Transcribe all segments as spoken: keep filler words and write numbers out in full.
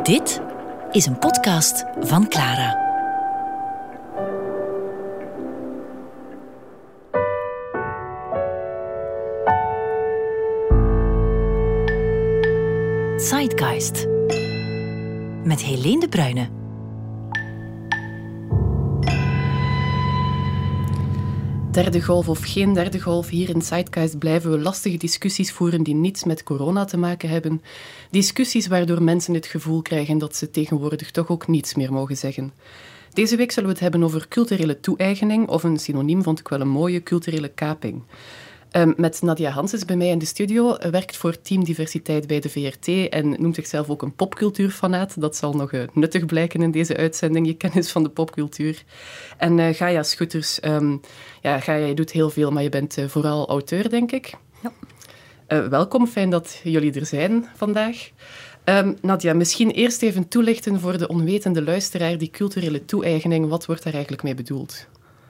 Dit is een podcast van Clara. Zeitgeist met Helene de Bruyne. Derde golf of geen derde golf, hier in Zeitgeist blijven we lastige discussies voeren die niets met corona te maken hebben. Discussies waardoor mensen het gevoel krijgen dat ze tegenwoordig toch ook niets meer mogen zeggen. Deze week zullen we het hebben over culturele toe-eigening, of een synoniem vond ik wel een mooie, culturele kaping. Um, met Nadia Hanses bij mij in de studio, werkt voor Team Diversiteit bij de V R T en noemt zichzelf ook een popcultuurfanaat. Dat zal nog uh, nuttig blijken in deze uitzending, je kennis van de popcultuur. En uh, Gaia Schutters, um, ja, Gaia, je doet heel veel, maar je bent uh, vooral auteur, denk ik. Ja. Uh, welkom, fijn dat jullie er zijn vandaag. Um, Nadia, misschien eerst even toelichten voor de onwetende luisteraar, die culturele toe-eigening, wat wordt daar eigenlijk mee bedoeld?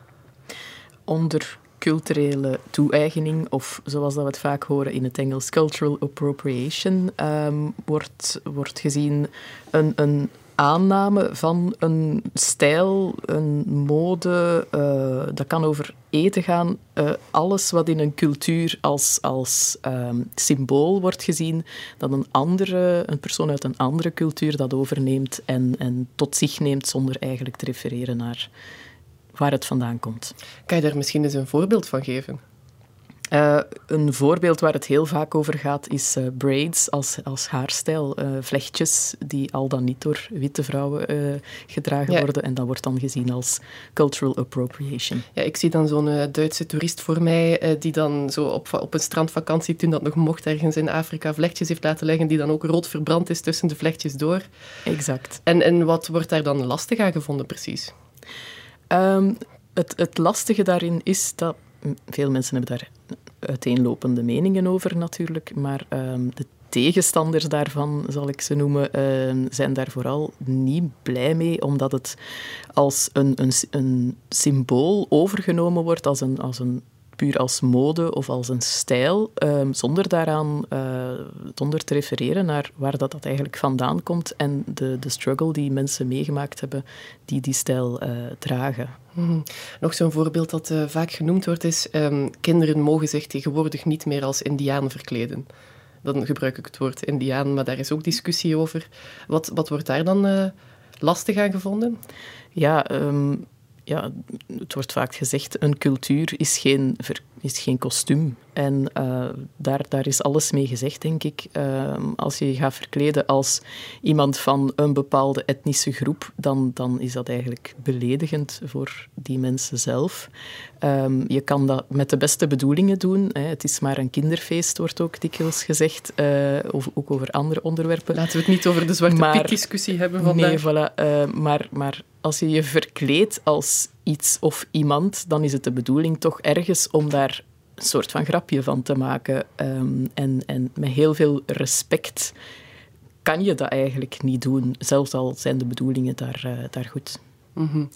Onder culturele toe-eigening, of zoals dat we het vaak horen in het Engels, cultural appropriation, um, wordt, wordt gezien een, een aanname van een stijl, een mode, uh, dat kan over eten gaan. Uh, alles wat in een cultuur als, als um, symbool wordt gezien, dat een, andere, een persoon uit een andere cultuur dat overneemt en, en tot zich neemt zonder eigenlijk te refereren naar waar het vandaan komt. Kan je daar misschien eens een voorbeeld van geven? Uh, een voorbeeld waar het heel vaak over gaat is uh, braids als, als haarstijl. Uh, vlechtjes die al dan niet door witte vrouwen uh, gedragen ja. worden. En dat wordt dan gezien als cultural appropriation. Ja, ik zie dan zo'n uh, Duitse toerist voor mij uh, die dan zo op, op een strandvakantie, toen dat nog mocht, ergens in Afrika vlechtjes heeft laten leggen, die dan ook rood verbrand is tussen de vlechtjes door. Exact. En, en wat wordt daar dan lastig aan gevonden precies? Um, het, het lastige daarin is dat veel mensen hebben daar uiteenlopende meningen over natuurlijk, maar um, de tegenstanders daarvan, zal ik ze noemen, uh, zijn daar vooral niet blij mee, omdat het als een, een, een symbool overgenomen wordt, als een, als een puur als mode of als een stijl, um, zonder daaraan uh, zonder te refereren naar waar dat, dat eigenlijk vandaan komt en de, de struggle die mensen meegemaakt hebben die die stijl uh, dragen. Mm-hmm. Nog zo'n voorbeeld dat uh, vaak genoemd wordt is, um, kinderen mogen zich tegenwoordig niet meer als indiaan verkleden. Dan gebruik ik het woord indiaan, maar daar is ook discussie over. Wat, wat wordt daar dan uh, lastig aan gevonden? Ja, um, Ja, het wordt vaak gezegd, een cultuur is geen, is geen kostuum. En uh, daar, daar is alles mee gezegd, denk ik. Uh, als je je gaat verkleden als iemand van een bepaalde etnische groep, dan, dan is dat eigenlijk beledigend voor die mensen zelf. Um, je kan dat met de beste bedoelingen doen. Hè. Het is maar een kinderfeest, wordt ook dikwijls gezegd. Uh, of, ook over andere onderwerpen. Laten we het niet over de Zwarte maar, Piet-discussie hebben vandaag. Nee, voilà. Uh, maar... maar als je je verkleedt als iets of iemand, dan is het de bedoeling toch ergens om daar een soort van grapje van te maken. Um, en, en met heel veel respect kan je dat eigenlijk niet doen, zelfs al zijn de bedoelingen daar, uh, daar goed. Mm-hmm.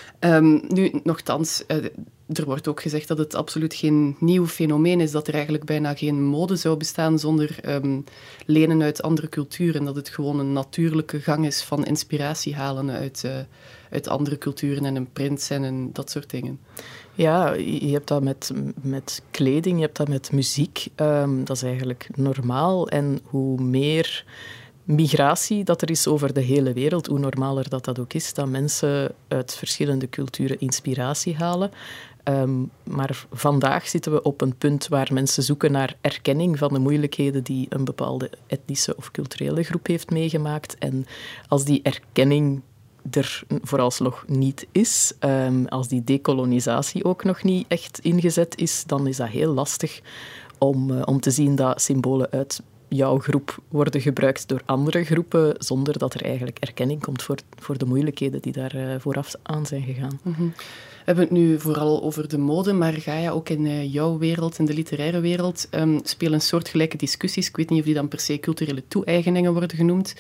Um, nu, nochtans, uh, er wordt ook gezegd dat het absoluut geen nieuw fenomeen is, dat er eigenlijk bijna geen mode zou bestaan zonder um, lenen uit andere culturen, dat het gewoon een natuurlijke gang is van inspiratie halen uit, uh, uit andere culturen en een prints en een, dat soort dingen. Ja, je hebt dat met, met kleding, je hebt dat met muziek. Um, dat is eigenlijk normaal. En hoe meer migratie dat er is over de hele wereld, hoe normaler dat dat ook is, dat mensen uit verschillende culturen inspiratie halen. Um, maar vandaag zitten we op een punt waar mensen zoeken naar erkenning van de moeilijkheden die een bepaalde etnische of culturele groep heeft meegemaakt. En als die erkenning er vooralsnog niet is, um, als die dekolonisatie ook nog niet echt ingezet is, dan is dat heel lastig om, uh, om te zien dat symbolen uit jouw groep worden gebruikt door andere groepen, zonder dat er eigenlijk erkenning komt voor, voor de moeilijkheden die daar uh, vooraf aan zijn gegaan. Mm-hmm. We hebben het nu vooral over de mode, maar Gaia, ook in uh, jouw wereld, in de literaire wereld, um, spelen soortgelijke discussies. Ik weet niet of die dan per se culturele toe-eigeningen worden genoemd.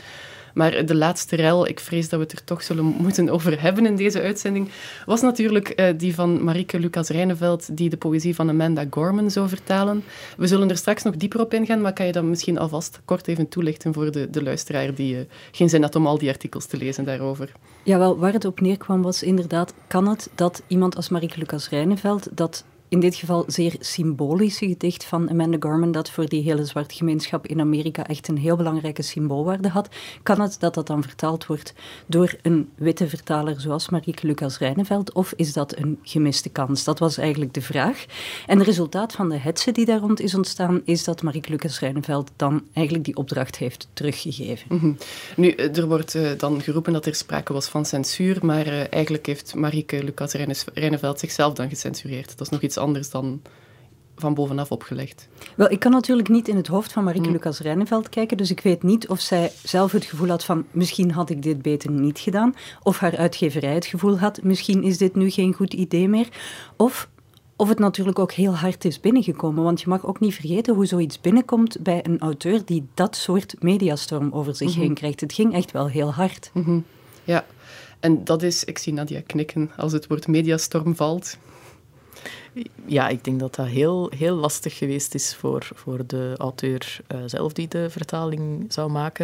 Maar de laatste rel, ik vrees dat we het er toch zullen moeten over hebben in deze uitzending, was natuurlijk uh, die van Marieke Lucas-Reineveld, die de poëzie van Amanda Gorman zou vertalen. We zullen er straks nog dieper op ingaan, maar kan je dat misschien alvast kort even toelichten voor de, de luisteraar die uh, geen zin had om al die artikels te lezen daarover? Ja, wel, waar het op neerkwam was inderdaad, kan het dat iemand als Marieke Lucas-Reineveld, dat in dit geval zeer symbolische gedicht van Amanda Gorman, dat voor die hele zwarte gemeenschap in Amerika echt een heel belangrijke symboolwaarde had, kan het dat dat dan vertaald wordt door een witte vertaler zoals Marieke Lucas-Reineveld, of is dat een gemiste kans? Dat was eigenlijk de vraag. En het resultaat van de hetze die daar rond is ontstaan, is dat Marieke Lucas-Reineveld dan eigenlijk die opdracht heeft teruggegeven. Mm-hmm. Nu, er wordt uh, dan geroepen dat er sprake was van censuur, maar uh, eigenlijk heeft Marieke Lucas-Reineveld zichzelf dan gecensureerd. Dat is nog iets anders dan van bovenaf opgelegd. Wel, ik kan natuurlijk niet in het hoofd van Marieke mm. Lucas-Reineveld kijken, dus ik weet niet of zij zelf het gevoel had van misschien had ik dit beter niet gedaan, of haar uitgeverij het gevoel had misschien is dit nu geen goed idee meer, of of het natuurlijk ook heel hard is binnengekomen, want je mag ook niet vergeten hoe zoiets binnenkomt bij een auteur die dat soort mediastorm over zich mm-hmm. heen krijgt. Het ging echt wel heel hard. Mm-hmm. Ja, en dat is, ik zie Nadia knikken als het woord mediastorm valt. Ja, ik denk dat dat heel, heel lastig geweest is voor, voor de auteur uh, zelf die de vertaling zou maken.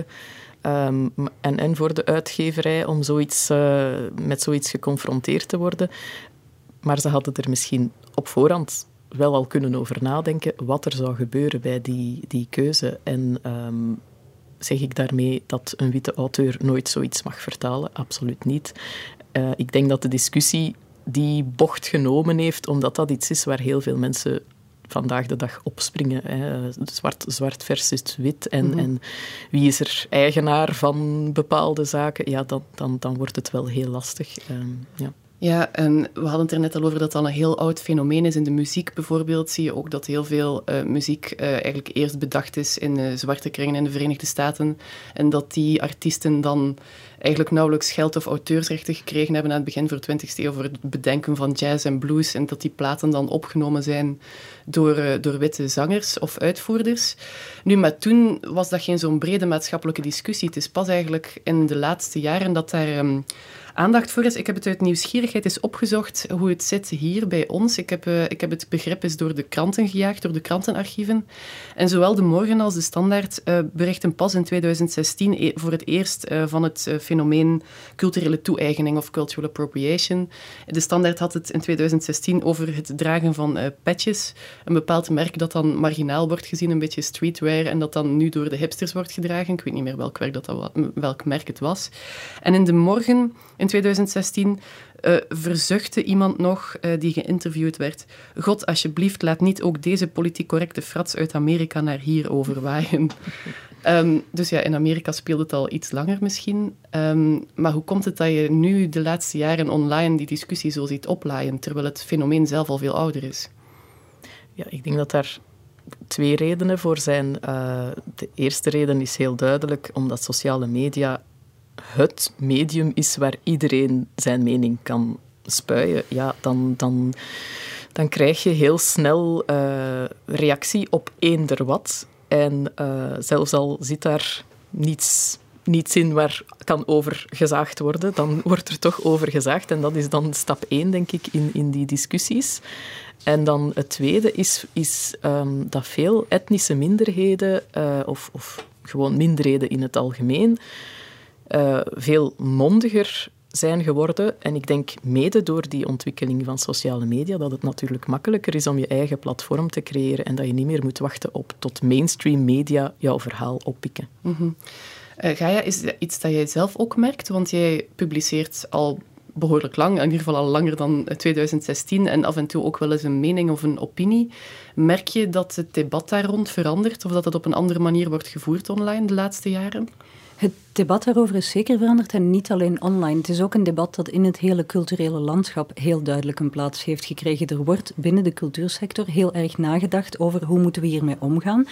Um, en, en voor de uitgeverij om zoiets, uh, met zoiets geconfronteerd te worden. Maar ze hadden er misschien op voorhand wel al kunnen over nadenken wat er zou gebeuren bij die, die keuze. En um, zeg ik daarmee dat een witte auteur nooit zoiets mag vertalen? Absoluut niet. Uh, ik denk dat de discussie die bocht genomen heeft, omdat dat iets is waar heel veel mensen vandaag de dag opspringen. Hè. Zwart, zwart versus wit. En, mm-hmm. en wie is er eigenaar van bepaalde zaken? Ja, dan, dan, dan wordt het wel heel lastig. Um, ja. Ja, en we hadden het er net al over dat dat een heel oud fenomeen is. In de muziek bijvoorbeeld zie je ook dat heel veel uh, muziek uh, eigenlijk eerst bedacht is in uh, zwarte kringen in de Verenigde Staten. En dat die artiesten dan eigenlijk nauwelijks geld of auteursrechten gekregen hebben aan het begin voor de twintigste eeuw voor het bedenken van jazz en blues. En dat die platen dan opgenomen zijn door, uh, door witte zangers of uitvoerders. Nu, maar toen was dat geen zo'n brede maatschappelijke discussie. Het is pas eigenlijk in de laatste jaren dat daar Um, aandacht voor is. Ik heb het uit nieuwsgierigheid eens opgezocht hoe het zit hier bij ons. Ik heb, uh, ik heb het begrip eens door de kranten gejaagd, door de krantenarchieven. En zowel De Morgen als De Standaard uh, berichten pas in tweeduizend zestien e- voor het eerst uh, van het uh, fenomeen culturele toe-eigening of cultural appropriation. De Standaard had het in tweeduizend zestien over het dragen van uh, patches. Een bepaald merk dat dan marginaal wordt gezien, een beetje streetwear, en dat dan nu door de hipsters wordt gedragen. Ik weet niet meer welk, werk dat dat was, welk merk het was. En in De Morgen in tweeduizend zestien uh, verzuchtte iemand nog uh, die geïnterviewd werd: God, alsjeblieft, laat niet ook deze politiek correcte frats uit Amerika naar hier overwaaien. um, dus ja, in Amerika speelt het al iets langer misschien. Um, maar hoe komt het dat je nu de laatste jaren online die discussie zo ziet oplaaien, terwijl het fenomeen zelf al veel ouder is? Ja, ik denk dat daar twee redenen voor zijn. Uh, de eerste reden is heel duidelijk, omdat sociale media het medium is waar iedereen zijn mening kan spuien. Ja, dan, dan, dan krijg je heel snel uh, reactie op eender wat. En uh, zelfs al zit daar niets, niets in waar kan over gezaagd worden, dan wordt er toch over gezaagd. En dat is dan stap één, denk ik, in, in die discussies. En dan het tweede is, is um, dat veel etnische minderheden, uh, of, of gewoon minderheden in het algemeen, Uh, veel mondiger zijn geworden. En ik denk mede door die ontwikkeling van sociale media dat het natuurlijk makkelijker is om je eigen platform te creëren en dat je niet meer moet wachten op tot mainstream media jouw verhaal oppikken. Mm-hmm. Uh, Gaia, is dat iets dat jij zelf ook merkt? Want jij publiceert al behoorlijk lang, in ieder geval al langer dan tweeduizend zestien, en af en toe ook wel eens een mening of een opinie. Merk je dat het debat daar rond verandert of dat het op een andere manier wordt gevoerd online de laatste jaren? Het debat daarover is zeker veranderd en niet alleen online. Het is ook een debat dat in het hele culturele landschap heel duidelijk een plaats heeft gekregen. Er wordt binnen de cultuursector heel erg nagedacht over hoe moeten we hiermee omgaan.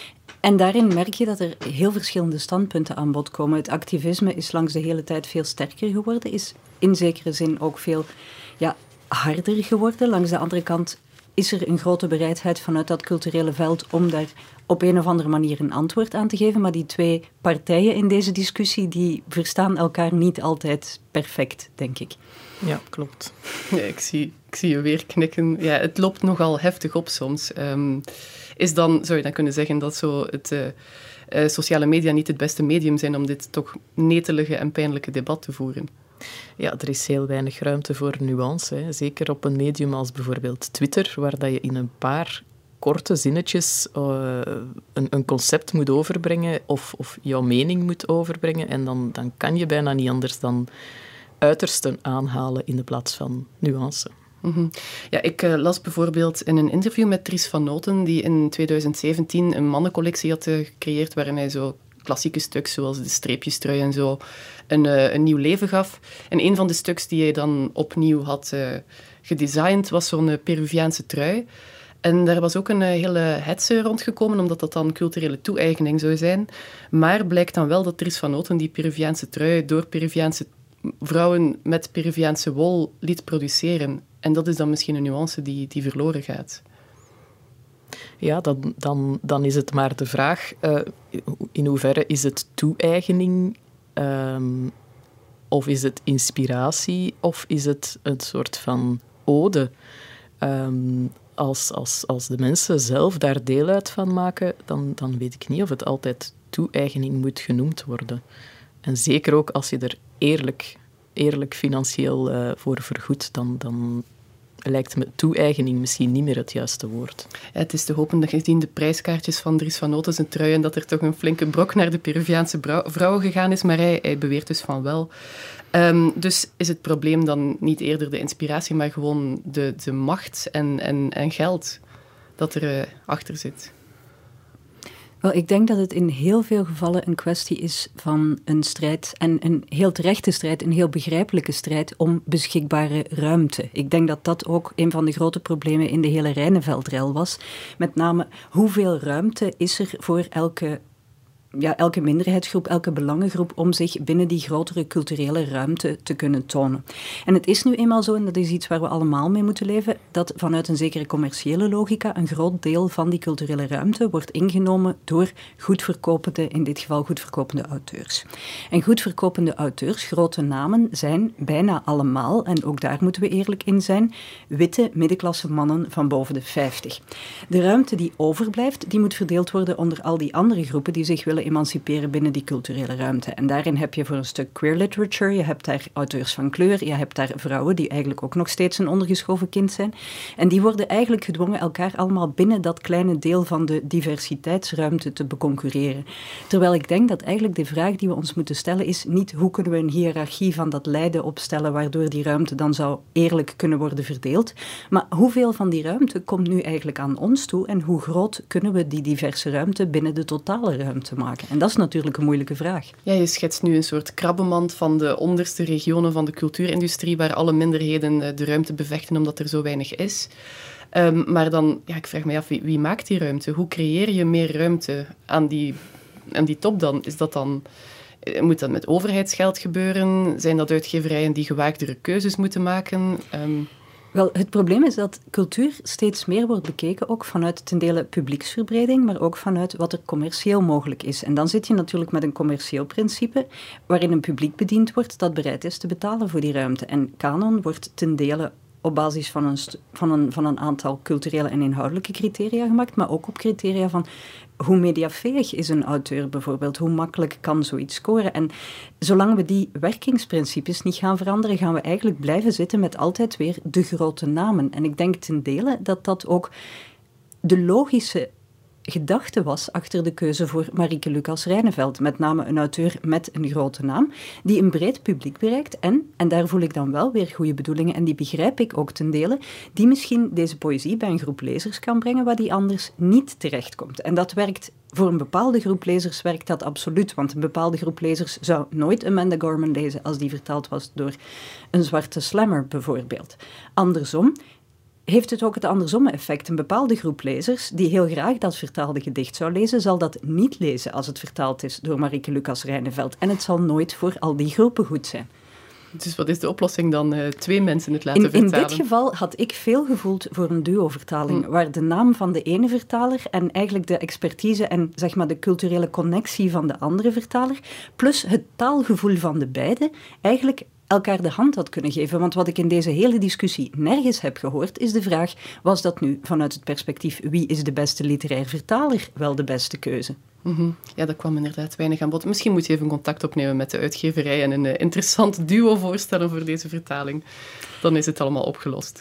En daarin merk je dat er heel verschillende standpunten aan bod komen. Het activisme is langs de hele tijd veel sterker geworden, is in zekere zin ook veel ja, harder geworden. Langs de andere kant is er een grote bereidheid vanuit dat culturele veld om daar op een of andere manier een antwoord aan te geven. Maar die twee partijen in deze discussie, die verstaan elkaar niet altijd perfect, denk ik. Ja, klopt. Ja, ik, zie, ik zie je weer knikken. Ja, het loopt nogal heftig op soms. Um, is dan, zou je dan kunnen zeggen dat zo het, uh, uh, sociale media niet het beste medium zijn om dit toch netelige en pijnlijke debat te voeren? Ja, er is heel weinig ruimte voor nuance. Hè. Zeker op een medium als bijvoorbeeld Twitter, waar dat je in een paar korte zinnetjes uh, een, een concept moet overbrengen of, of jouw mening moet overbrengen. En dan, dan kan je bijna niet anders dan uitersten aanhalen in de plaats van nuance. Mm-hmm. Ja, ik uh, las bijvoorbeeld in een interview met Dries van Noten, die in twintig zeventien een mannencollectie had uh, gecreëerd, waarin hij zo klassieke stuks, zoals de streepjestrui en zo, een, uh, een nieuw leven gaf. En een van de stuks die hij dan opnieuw had uh, gedesigned, was zo'n uh, Peruviaanse trui. En daar was ook een uh, hele hetze rondgekomen, omdat dat dan culturele toe-eigening zou zijn. Maar blijkt dan wel dat Dries van Noten die Peruviaanse trui door Peruviaanse vrouwen met Peruviaanse wol liet produceren. En dat is dan misschien een nuance die, die verloren gaat. Ja, dan, dan, dan is het maar de vraag, uh, in hoeverre is het toe-eigening, um, of is het inspiratie, of is het een soort van ode? Um, als, als, als de mensen zelf daar deel uit van maken, dan, dan weet ik niet of het altijd toe-eigening moet genoemd worden. En zeker ook als je er eerlijk, eerlijk financieel uh, voor vergoedt, dan... dan lijkt me toe-eigening misschien niet meer het juiste woord. Ja, het is te hopen dat gezien de prijskaartjes van Dries van Noten zijn trui en dat er toch een flinke brok naar de Peruviaanse vrouwen gegaan is, maar hij, hij beweert dus van wel. Um, dus is het probleem dan niet eerder de inspiratie, maar gewoon de, de macht en, en, en geld dat er uh, achter zit? Wel, ik denk dat het in heel veel gevallen een kwestie is van een strijd, en een heel terechte strijd, een heel begrijpelijke strijd om beschikbare ruimte. Ik denk dat dat ook een van de grote problemen in de hele Rijnenveldrel was. Met name, hoeveel ruimte is er voor elke... Ja, elke minderheidsgroep, elke belangengroep om zich binnen die grotere culturele ruimte te kunnen tonen. En het is nu eenmaal zo, en dat is iets waar we allemaal mee moeten leven, dat vanuit een zekere commerciële logica een groot deel van die culturele ruimte wordt ingenomen door goed verkopende, in dit geval goed verkopende auteurs. En goed verkopende auteurs, grote namen, zijn bijna allemaal, en ook daar moeten we eerlijk in zijn, witte middenklasse mannen van boven de vijftig. De ruimte die overblijft, die moet verdeeld worden onder al die andere groepen die zich willen emanciperen binnen die culturele ruimte. En daarin heb je voor een stuk queer literature, je hebt daar auteurs van kleur, je hebt daar vrouwen die eigenlijk ook nog steeds een ondergeschoven kind zijn. En die worden eigenlijk gedwongen elkaar allemaal binnen dat kleine deel van de diversiteitsruimte te beconcurreren. Terwijl ik denk dat eigenlijk de vraag die we ons moeten stellen is niet hoe kunnen we een hiërarchie van dat lijden opstellen waardoor die ruimte dan zou eerlijk kunnen worden verdeeld, maar hoeveel van die ruimte komt nu eigenlijk aan ons toe en hoe groot kunnen we die diverse ruimte binnen de totale ruimte maken? En dat is natuurlijk een moeilijke vraag. Ja, je schetst nu een soort krabbenmand van de onderste regionen van de cultuurindustrie, waar alle minderheden de ruimte bevechten omdat er zo weinig is. Um, maar dan, ja, ik vraag me af, wie, wie maakt die ruimte? Hoe creëer je meer ruimte aan die, aan die top dan? Is dat dan... Moet dat met overheidsgeld gebeuren? Zijn dat uitgeverijen die gewaagdere keuzes moeten maken? Um, Wel, het probleem is dat cultuur steeds meer wordt bekeken, ook vanuit ten dele publieksverbreding, maar ook vanuit wat er commercieel mogelijk is. En dan zit je natuurlijk met een commercieel principe, waarin een publiek bediend wordt dat bereid is te betalen voor die ruimte. En Canon wordt ten dele op basis van een, van, een, van een aantal culturele en inhoudelijke criteria gemaakt, maar ook op criteria van hoe mediafähig is een auteur bijvoorbeeld, hoe makkelijk kan zoiets scoren. En zolang we die werkingsprincipes niet gaan veranderen, gaan we eigenlijk blijven zitten met altijd weer de grote namen. En ik denk ten dele dat dat ook de logische gedachte was achter de keuze voor Marieke Lucas Rijneveld. Met name een auteur met een grote naam, die een breed publiek bereikt en, en daar voel ik dan wel weer goede bedoelingen en die begrijp ik ook ten dele, die misschien deze poëzie bij een groep lezers kan brengen waar die anders niet terechtkomt. En dat werkt voor een bepaalde groep lezers werkt dat absoluut, want een bepaalde groep lezers zou nooit Amanda Gorman lezen als die vertaald was door een zwarte slammer bijvoorbeeld. Andersom heeft het ook het andersomme effect. Een bepaalde groep lezers die heel graag dat vertaalde gedicht zou lezen, zal dat niet lezen als het vertaald is door Marieke Lucas Rijneveld. En het zal nooit voor al die groepen goed zijn. Dus wat is de oplossing dan? Uh, twee mensen het laten in, vertalen? In dit geval had ik veel gevoeld voor een duo-vertaling, hm. waar de naam van de ene vertaler en eigenlijk de expertise en zeg maar de culturele connectie van de andere vertaler, plus het taalgevoel van de beide, eigenlijk elkaar de hand had kunnen geven. Want wat ik in deze hele discussie nergens heb gehoord, is de vraag, was dat nu vanuit het perspectief wie is de beste literair vertaler wel de beste keuze? Mm-hmm. Ja, dat kwam inderdaad weinig aan bod. Misschien moet je even contact opnemen met de uitgeverij en een uh, interessant duo voorstellen voor deze vertaling. Dan is het allemaal opgelost.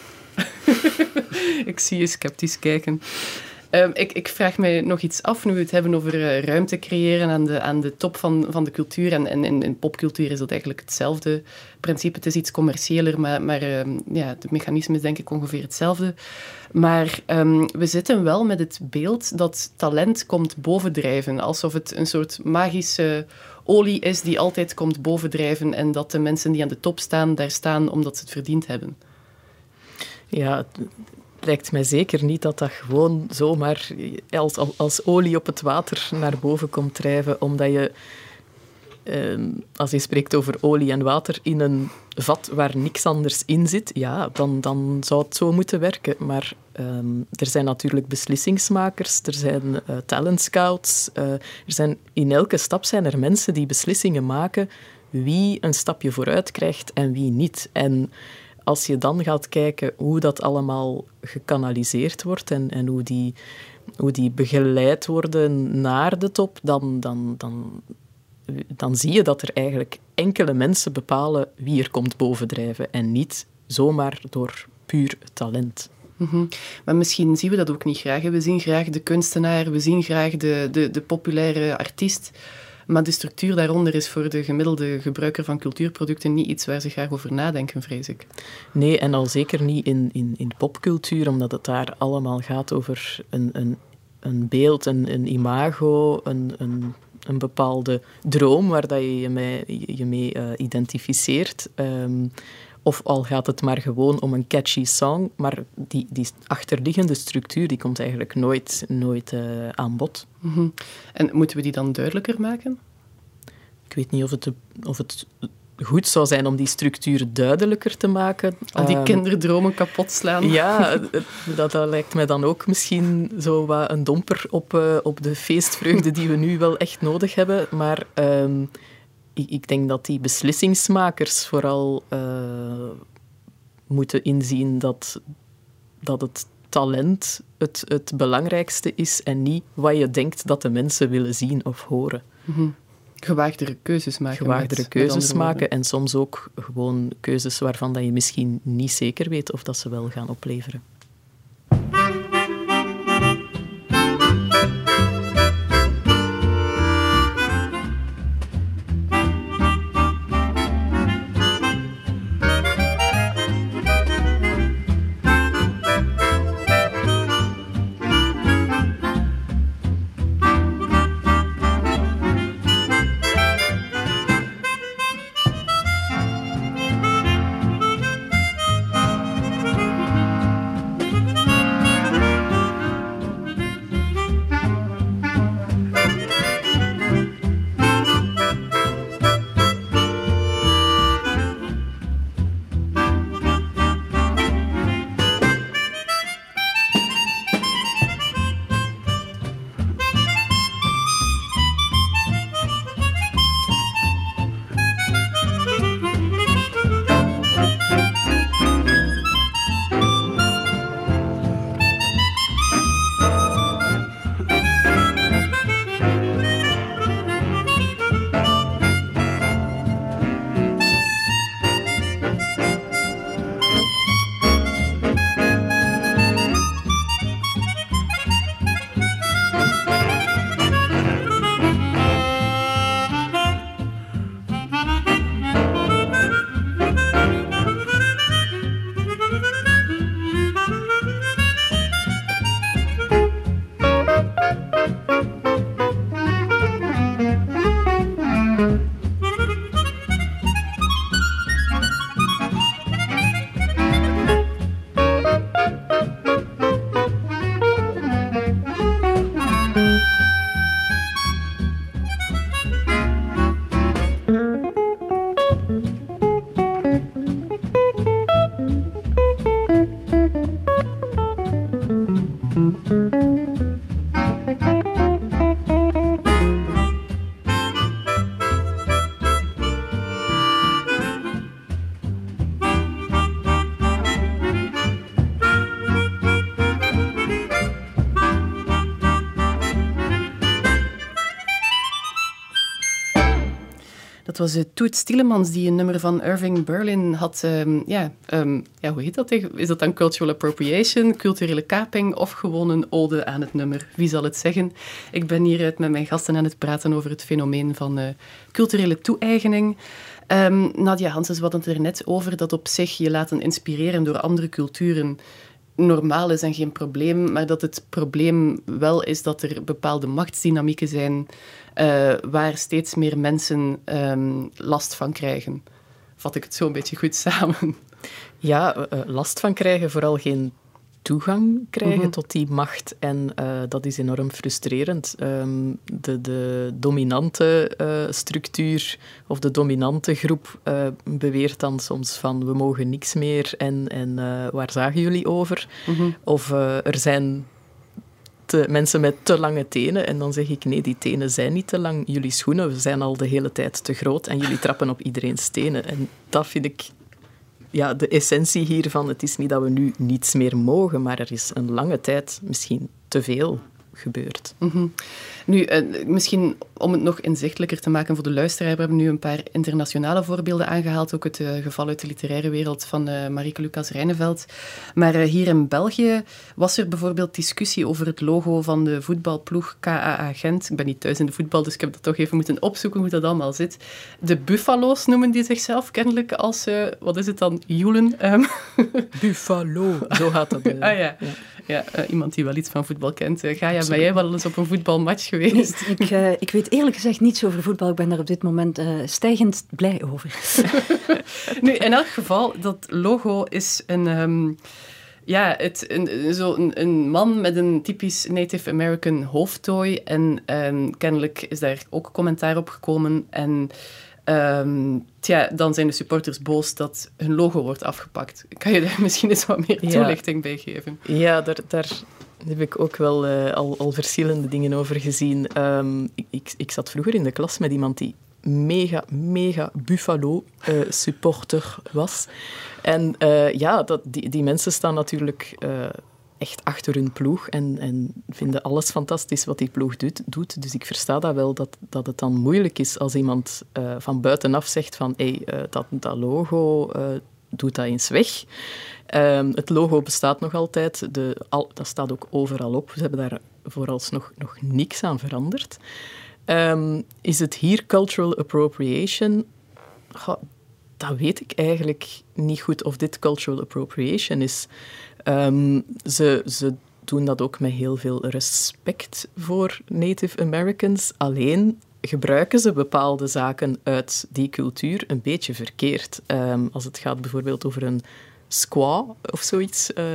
Ik zie je sceptisch kijken. Um, ik, ik vraag mij nog iets af, nu we het hebben over uh, ruimte creëren aan de, aan de top van, van de cultuur. En, en in, in popcultuur is dat eigenlijk hetzelfde principe. Het is iets commerciëler, maar, maar um, ja, het mechanisme is denk ik ongeveer hetzelfde. Maar um, we zitten wel met het beeld dat talent komt bovendrijven. Alsof het een soort magische olie is die altijd komt bovendrijven. En dat de mensen die aan de top staan, daar staan omdat ze het verdiend hebben. Ja, het lijkt mij zeker niet dat dat gewoon zomaar als, als olie op het water naar boven komt drijven, omdat je, eh, als je spreekt over olie en water, in een vat waar niks anders in zit, ja, dan, dan zou het zo moeten werken. Maar eh, er zijn natuurlijk beslissingsmakers, er zijn uh, talent scouts, uh, er zijn, in elke stap zijn er mensen die beslissingen maken wie een stapje vooruit krijgt en wie niet. En als je dan gaat kijken hoe dat allemaal gekanaliseerd wordt en, en hoe, die, hoe die begeleid worden naar de top, dan, dan, dan, dan zie je dat er eigenlijk enkele mensen bepalen wie er komt bovendrijven en niet zomaar door puur talent. Mm-hmm. Maar misschien zien we dat ook niet graag. We zien graag de kunstenaar, we zien graag de, de, de populaire artiest. Maar de structuur daaronder is voor de gemiddelde gebruiker van cultuurproducten niet iets waar ze graag over nadenken, vrees ik. Nee, en al zeker niet in, in, in popcultuur, omdat het daar allemaal gaat over een, een, een beeld, een, een imago, een, een, een bepaalde droom waar dat je je mee, je mee uh, identificeert. Um, Of al gaat het maar gewoon om een catchy song, maar die, die achterliggende structuur die komt eigenlijk nooit, nooit uh, aan bod. Mm-hmm. En moeten we die dan duidelijker maken? Ik weet niet of het, of het goed zou zijn om die structuur duidelijker te maken. Al die uh, kinderdromen kapot slaan. Ja, dat, dat lijkt mij dan ook misschien zo wat een domper op, uh, op de feestvreugde die we nu wel echt nodig hebben. Maar Um, ik denk dat die beslissingsmakers vooral uh, moeten inzien dat, dat het talent het, het belangrijkste is en niet wat je denkt dat de mensen willen zien of horen. Mm-hmm. Gewaagdere keuzes maken. Gewaagdere met, keuzes met maken en soms ook gewoon keuzes waarvan dat je misschien niet zeker weet of dat ze wel gaan opleveren. Dat was uh, Toet Stielemans die een nummer van Irving Berlin had... Um, ja, um, ja, hoe heet dat tegen? Is dat dan cultural appropriation, culturele kaping of gewoon een ode aan het nummer? Wie zal het zeggen? Ik ben hier met mijn gasten aan het praten over het fenomeen van uh, culturele toe-eigening. Um, Nadia Hanssens, we hadden het er net over dat op zich je laten inspireren door andere culturen normaal is en geen probleem, maar dat het probleem wel is dat er bepaalde machtsdynamieken zijn uh, waar steeds meer mensen um, last van krijgen. Vat ik het zo een beetje goed samen? Ja, uh, last van krijgen, vooral geen toegang krijgen mm-hmm. tot die macht. En uh, dat is enorm frustrerend. Um, de, de dominante uh, structuur of de dominante groep uh, beweert dan soms van we mogen niks meer en, en uh, waar zagen jullie over? Mm-hmm. Of uh, er zijn te, mensen met te lange tenen en dan zeg ik nee, die tenen zijn niet te lang. Jullie schoenen zijn al de hele tijd te groot en jullie trappen op iedereen's tenen. En dat vind ik... Ja, de essentie hiervan, het is niet dat we nu niets meer mogen, maar er is een lange tijd misschien te veel gebeurd. Mm-hmm. Nu, uh, misschien om het nog inzichtelijker te maken voor de luisteraar, we hebben nu een paar internationale voorbeelden aangehaald, ook het uh, geval uit de literaire wereld van uh, Marieke Lucas Rijneveld. Maar uh, hier in België was er bijvoorbeeld discussie over het logo van de voetbalploeg K A A Gent. Ik ben niet thuis in de voetbal, dus ik heb dat toch even moeten opzoeken hoe dat allemaal zit. De Buffalo's noemen die zichzelf kennelijk als, uh, wat is het dan, Joelen? Um. Buffalo, zo gaat dat. Uh, ah ja, ja. ja uh, iemand die wel iets van voetbal kent. Uh, Gaia, ben jij wel eens op een voetbalmatch geweest? Nee, ik, uh, ik weet eerlijk gezegd niets over voetbal. Ik ben daar op dit moment uh, stijgend blij over. Nu, in elk geval, dat logo is een... Um, ja, het, een, zo een, een man met een typisch Native American hoofdtooi. En um, kennelijk is daar ook commentaar op gekomen. En um, tja, dan zijn de supporters boos dat hun logo wordt afgepakt. Kan je daar misschien eens wat meer toelichting ja. bij geven? Ja, daar... daar... Daar heb ik ook wel uh, al, al verschillende dingen over gezien. Um, ik, ik, ik zat vroeger in de klas met iemand die mega, mega Buffalo-supporter uh, was. En uh, ja, dat, die, die mensen staan natuurlijk uh, echt achter hun ploeg en, en vinden alles fantastisch wat die ploeg doet. doet. Dus ik versta dat wel, dat, dat het dan moeilijk is als iemand uh, van buitenaf zegt van hey, uh, dat, dat logo, uh, doet dat eens weg. Um, het logo bestaat nog altijd, de, al, dat staat ook overal op. Ze hebben daar vooralsnog nog niks aan veranderd. Um, is het hier cultural appropriation? Goh, dat weet ik eigenlijk niet goed of dit cultural appropriation is. Um, ze, ze doen dat ook met heel veel respect voor Native Americans. Alleen gebruiken ze bepaalde zaken uit die cultuur een beetje verkeerd. Um, als het gaat bijvoorbeeld over een squaw of zoiets, uh,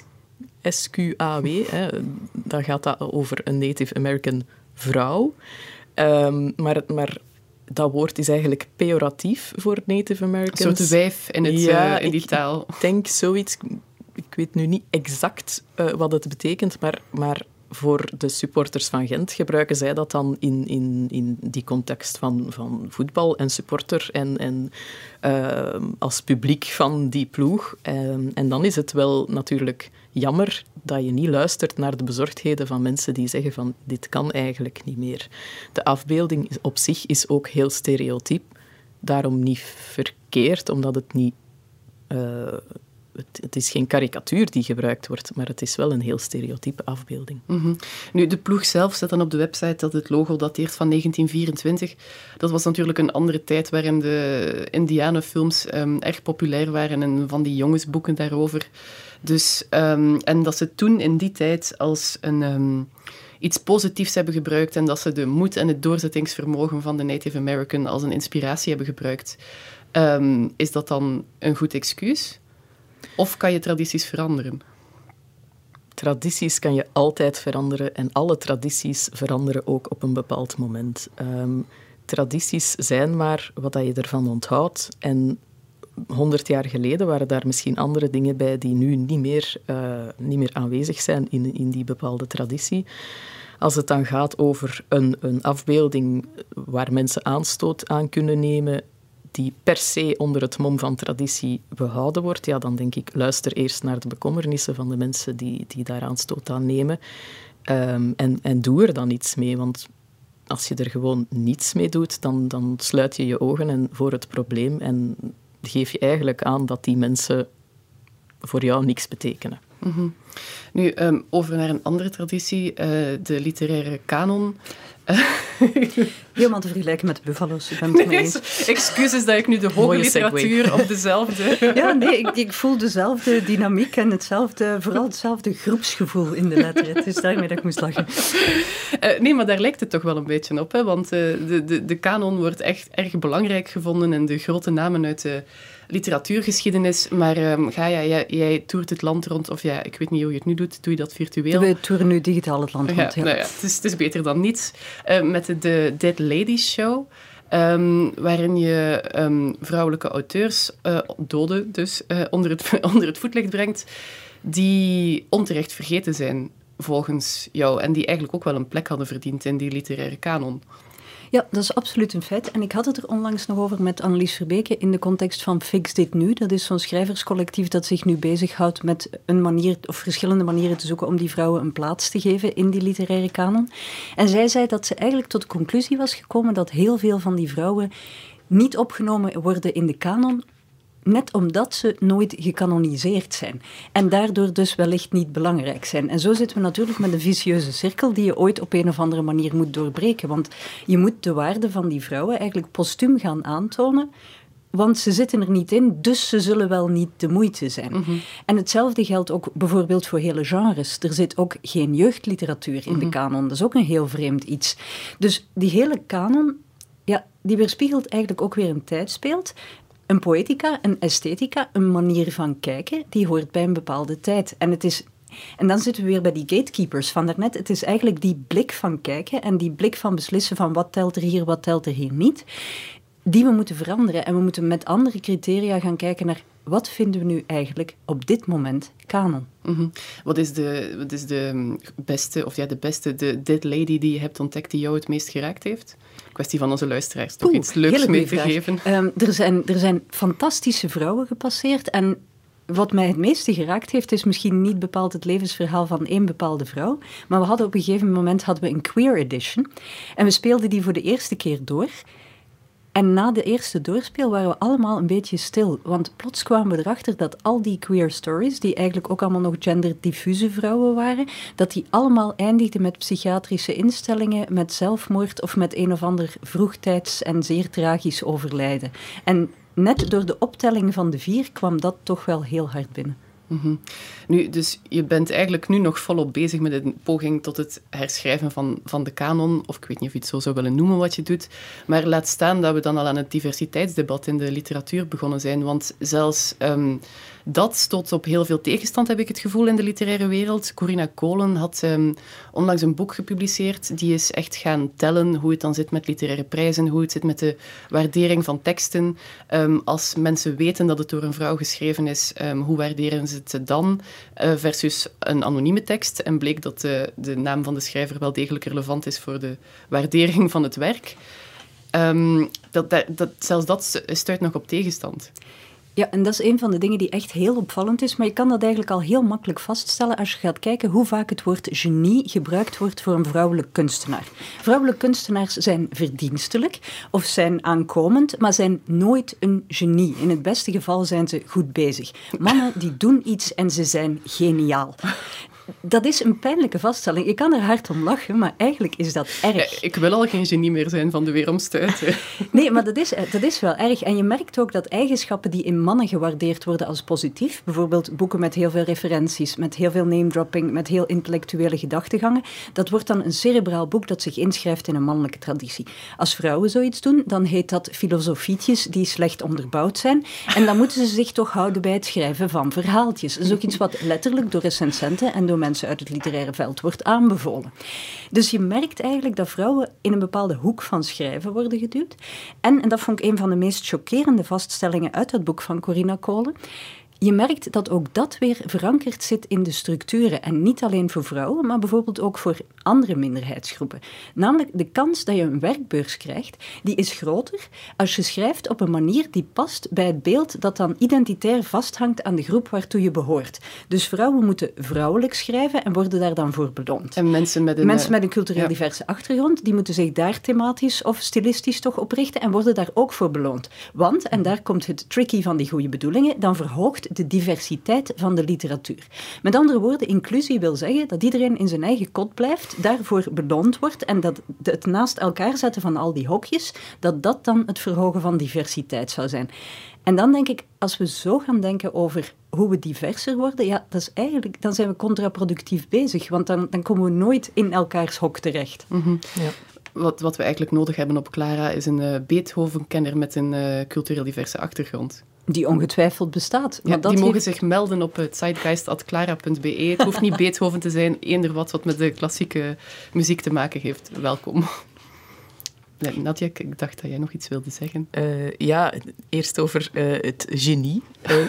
S Q A W, hè, dan gaat dat over een Native American vrouw. Um, maar, maar dat woord is eigenlijk pejoratief voor Native Americans. Een soort wijf in, het, ja, uh, in die ik, taal. Ik denk zoiets, ik weet nu niet exact uh, wat het betekent, maar, maar voor de supporters van Gent gebruiken zij dat dan in, in, in die context van, van voetbal en supporter en, en uh, als publiek van die ploeg. Um, en dan is het wel natuurlijk jammer dat je niet luistert naar de bezorgdheden van mensen die zeggen van dit kan eigenlijk niet meer. De afbeelding op zich is ook heel stereotyp, daarom niet verkeerd, omdat het niet... Uh, Het, het is geen karikatuur die gebruikt wordt, maar het is wel een heel stereotype afbeelding. Mm-hmm. Nu, de ploeg zelf zet dan op de website dat het logo dateert van negentien vierentwintig. Dat was natuurlijk een andere tijd waarin de indianenfilms um, erg populair waren en van die jongensboeken daarover. Dus, um, en dat ze toen in die tijd als een... Um, iets positiefs hebben gebruikt en dat ze de moed en het doorzettingsvermogen van de Native American als een inspiratie hebben gebruikt. Um, is dat dan een goed excuus? Of kan je tradities veranderen? Tradities kan je altijd veranderen en alle tradities veranderen ook op een bepaald moment. Um, tradities zijn maar wat je ervan onthoudt. En honderd jaar geleden waren daar misschien andere dingen bij die nu niet meer, uh, niet meer aanwezig zijn in, in die bepaalde traditie. Als het dan gaat over een, een afbeelding waar mensen aanstoot aan kunnen nemen, die per se onder het mom van traditie behouden wordt, ja, dan denk ik, luister eerst naar de bekommernissen van de mensen die, die daar aanstoot aan nemen. Um, en, en doe er dan iets mee, want als je er gewoon niets mee doet, dan, dan sluit je je ogen en voor het probleem en geef je eigenlijk aan dat die mensen voor jou niks betekenen. Mm-hmm. Nu, um, over naar een andere traditie, uh, de literaire kanon. Helemaal te vergelijken met de Buffalo's. Ik ben het mee eens. Excuses dat ik nu de hoge literatuur op dezelfde... Ja, nee, ik, ik voel dezelfde dynamiek en hetzelfde, vooral hetzelfde groepsgevoel in de letter. Het is daarmee dat ik moest lachen. Uh, nee, maar daar lijkt het toch wel een beetje op, hè? Want uh, de, de, de kanon wordt echt erg belangrijk gevonden en de grote namen uit de literatuurgeschiedenis. Maar um, Gaia, jij, jij toert het land rond, of ja, ik weet niet hoe je het nu doet, doe je dat virtueel? We toeren nu digitaal het land rond, ja. ja. Nou ja, het is, het is beter dan niets. Uh, met de, de Dead Ladies Show, um, waarin je um, vrouwelijke auteurs, uh, doden dus, uh, onder, het, onder het voetlicht brengt, die onterecht vergeten zijn, volgens jou, en die eigenlijk ook wel een plek hadden verdiend in die literaire kanon. Ja, dat is absoluut een feit. En ik had het er onlangs nog over met Annelies Verbeke in de context van Fix Dit Nu. Dat is zo'n schrijverscollectief dat zich nu bezighoudt met een manier, of verschillende manieren te zoeken om die vrouwen een plaats te geven in die literaire kanon. En zij zei dat ze eigenlijk tot de conclusie was gekomen dat heel veel van die vrouwen niet opgenomen worden in de kanon, net omdat ze nooit gecanoniseerd zijn. En daardoor dus wellicht niet belangrijk zijn. En zo zitten we natuurlijk met een vicieuze cirkel die je ooit op een of andere manier moet doorbreken. Want je moet de waarde van die vrouwen eigenlijk postuum gaan aantonen, want ze zitten er niet in, dus ze zullen wel niet de moeite zijn. Mm-hmm. En hetzelfde geldt ook bijvoorbeeld voor hele genres. Er zit ook geen jeugdliteratuur in mm-hmm. de kanon. Dat is ook een heel vreemd iets. Dus die hele kanon, ja, die weerspiegelt eigenlijk ook weer een tijdsbeeld. Een poëtica, een esthetica, een manier van kijken, die hoort bij een bepaalde tijd. En, het is, en dan zitten we weer bij die gatekeepers van daarnet. Het is eigenlijk die blik van kijken en die blik van beslissen van wat telt er hier, wat telt er hier niet, die we moeten veranderen. En we moeten met andere criteria gaan kijken naar wat vinden we nu eigenlijk op dit moment kanon. Mm-hmm. Wat is de, wat is de beste, of ja, de beste, de dead lady die je hebt ontdekt die jou het meest geraakt heeft? Kwestie van onze luisteraars toch Oeh, iets leuks mee te vraag. geven. Um, er, zijn, er zijn fantastische vrouwen gepasseerd en wat mij het meeste geraakt heeft, is misschien niet bepaald het levensverhaal van één bepaalde vrouw, maar we hadden op een gegeven moment hadden we een queer edition en we speelden die voor de eerste keer door. En na de eerste doorspeel waren we allemaal een beetje stil. Want plots kwamen we erachter dat al die queer stories, die eigenlijk ook allemaal nog genderdiffuze vrouwen waren, dat die allemaal eindigden met psychiatrische instellingen, met zelfmoord of met een of ander vroegtijds en zeer tragisch overlijden. En net door de optelling van de vier kwam dat toch wel heel hard binnen. Mm-hmm. Nu, dus je bent eigenlijk nu nog volop bezig met een poging tot het herschrijven van, van de kanon, of ik weet niet of je het zo zou willen noemen wat je doet, maar laat staan dat we dan al aan het diversiteitsdebat in de literatuur begonnen zijn, want zelfs um, dat stoot op heel veel tegenstand, heb ik het gevoel, in de literaire wereld. Corinna Kolen had um, onlangs een boek gepubliceerd, die is echt gaan tellen hoe het dan zit met literaire prijzen, hoe het zit met de waardering van teksten. Um, als mensen weten dat het door een vrouw geschreven is, um, hoe waarderen ze het dan uh, versus een anonieme tekst? En bleek dat de, de naam van de schrijver wel degelijk relevant is voor de waardering van het werk. Um, dat, dat, dat, zelfs dat stuit nog op tegenstand. Ja, en dat is een van de dingen die echt heel opvallend is, maar je kan dat eigenlijk al heel makkelijk vaststellen als je gaat kijken hoe vaak het woord genie gebruikt wordt voor een vrouwelijk kunstenaar. Vrouwelijke kunstenaars zijn verdienstelijk of zijn aankomend, maar zijn nooit een genie. In het beste geval zijn ze goed bezig. Mannen die doen iets en ze zijn geniaal. Dat is een pijnlijke vaststelling. Ik kan er hard om lachen, maar eigenlijk is dat erg. Ja, ik wil al geen genie meer zijn van de weeromstuiten. Nee, maar dat is, dat is wel erg. En je merkt ook dat eigenschappen die in mannen gewaardeerd worden als positief, bijvoorbeeld boeken met heel veel referenties, met heel veel name-dropping, met heel intellectuele gedachtegangen, dat wordt dan een cerebraal boek dat zich inschrijft in een mannelijke traditie. Als vrouwen zoiets doen, dan heet dat filosofietjes die slecht onderbouwd zijn. En dan moeten ze zich toch houden bij het schrijven van verhaaltjes. Dat is ook iets wat letterlijk door recensenten en door mensen uit het literaire veld wordt aanbevolen. Dus je merkt eigenlijk dat vrouwen in een bepaalde hoek van schrijven worden geduwd. En, en dat vond ik een van de meest chockerende vaststellingen uit dat boek van Corinna Kolen, je merkt dat ook dat weer verankerd zit in de structuren. En niet alleen voor vrouwen, maar bijvoorbeeld ook voor andere minderheidsgroepen. Namelijk de kans dat je een werkbeurs krijgt, die is groter als je schrijft op een manier die past bij het beeld dat dan identitair vasthangt aan de groep waartoe je behoort. Dus vrouwen moeten vrouwelijk schrijven en worden daar dan voor beloond. En mensen met een, mensen met een cultureel ja. diverse achtergrond, die moeten zich daar thematisch of stilistisch toch op richten en worden daar ook voor beloond. Want, en daar komt het tricky van die goede bedoelingen, dan verhoogt de diversiteit van de literatuur. Met andere woorden, inclusie wil zeggen dat iedereen in zijn eigen kot blijft, daarvoor beloond wordt en dat het naast elkaar zetten van al die hokjes, dat dat dan het verhogen van diversiteit zou zijn. En dan denk ik, als we zo gaan denken over hoe we diverser worden, ja, dat is eigenlijk, dan zijn we contraproductief bezig, want dan, dan komen we nooit in elkaars hok terecht. Mm-hmm. Ja. Wat, wat we eigenlijk nodig hebben op Clara is een uh, Beethoven-kenner met een uh, cultureel diverse achtergrond. Die ongetwijfeld bestaat. Ja, maar dat die mogen heeft... zich melden op zeitgeist punt clara punt be. Het hoeft niet Beethoven te zijn, eender wat wat met de klassieke muziek te maken heeft. Welkom. Nee, Nadja, ik dacht dat jij nog iets wilde zeggen. Uh, ja, eerst over uh, het genie. Uh,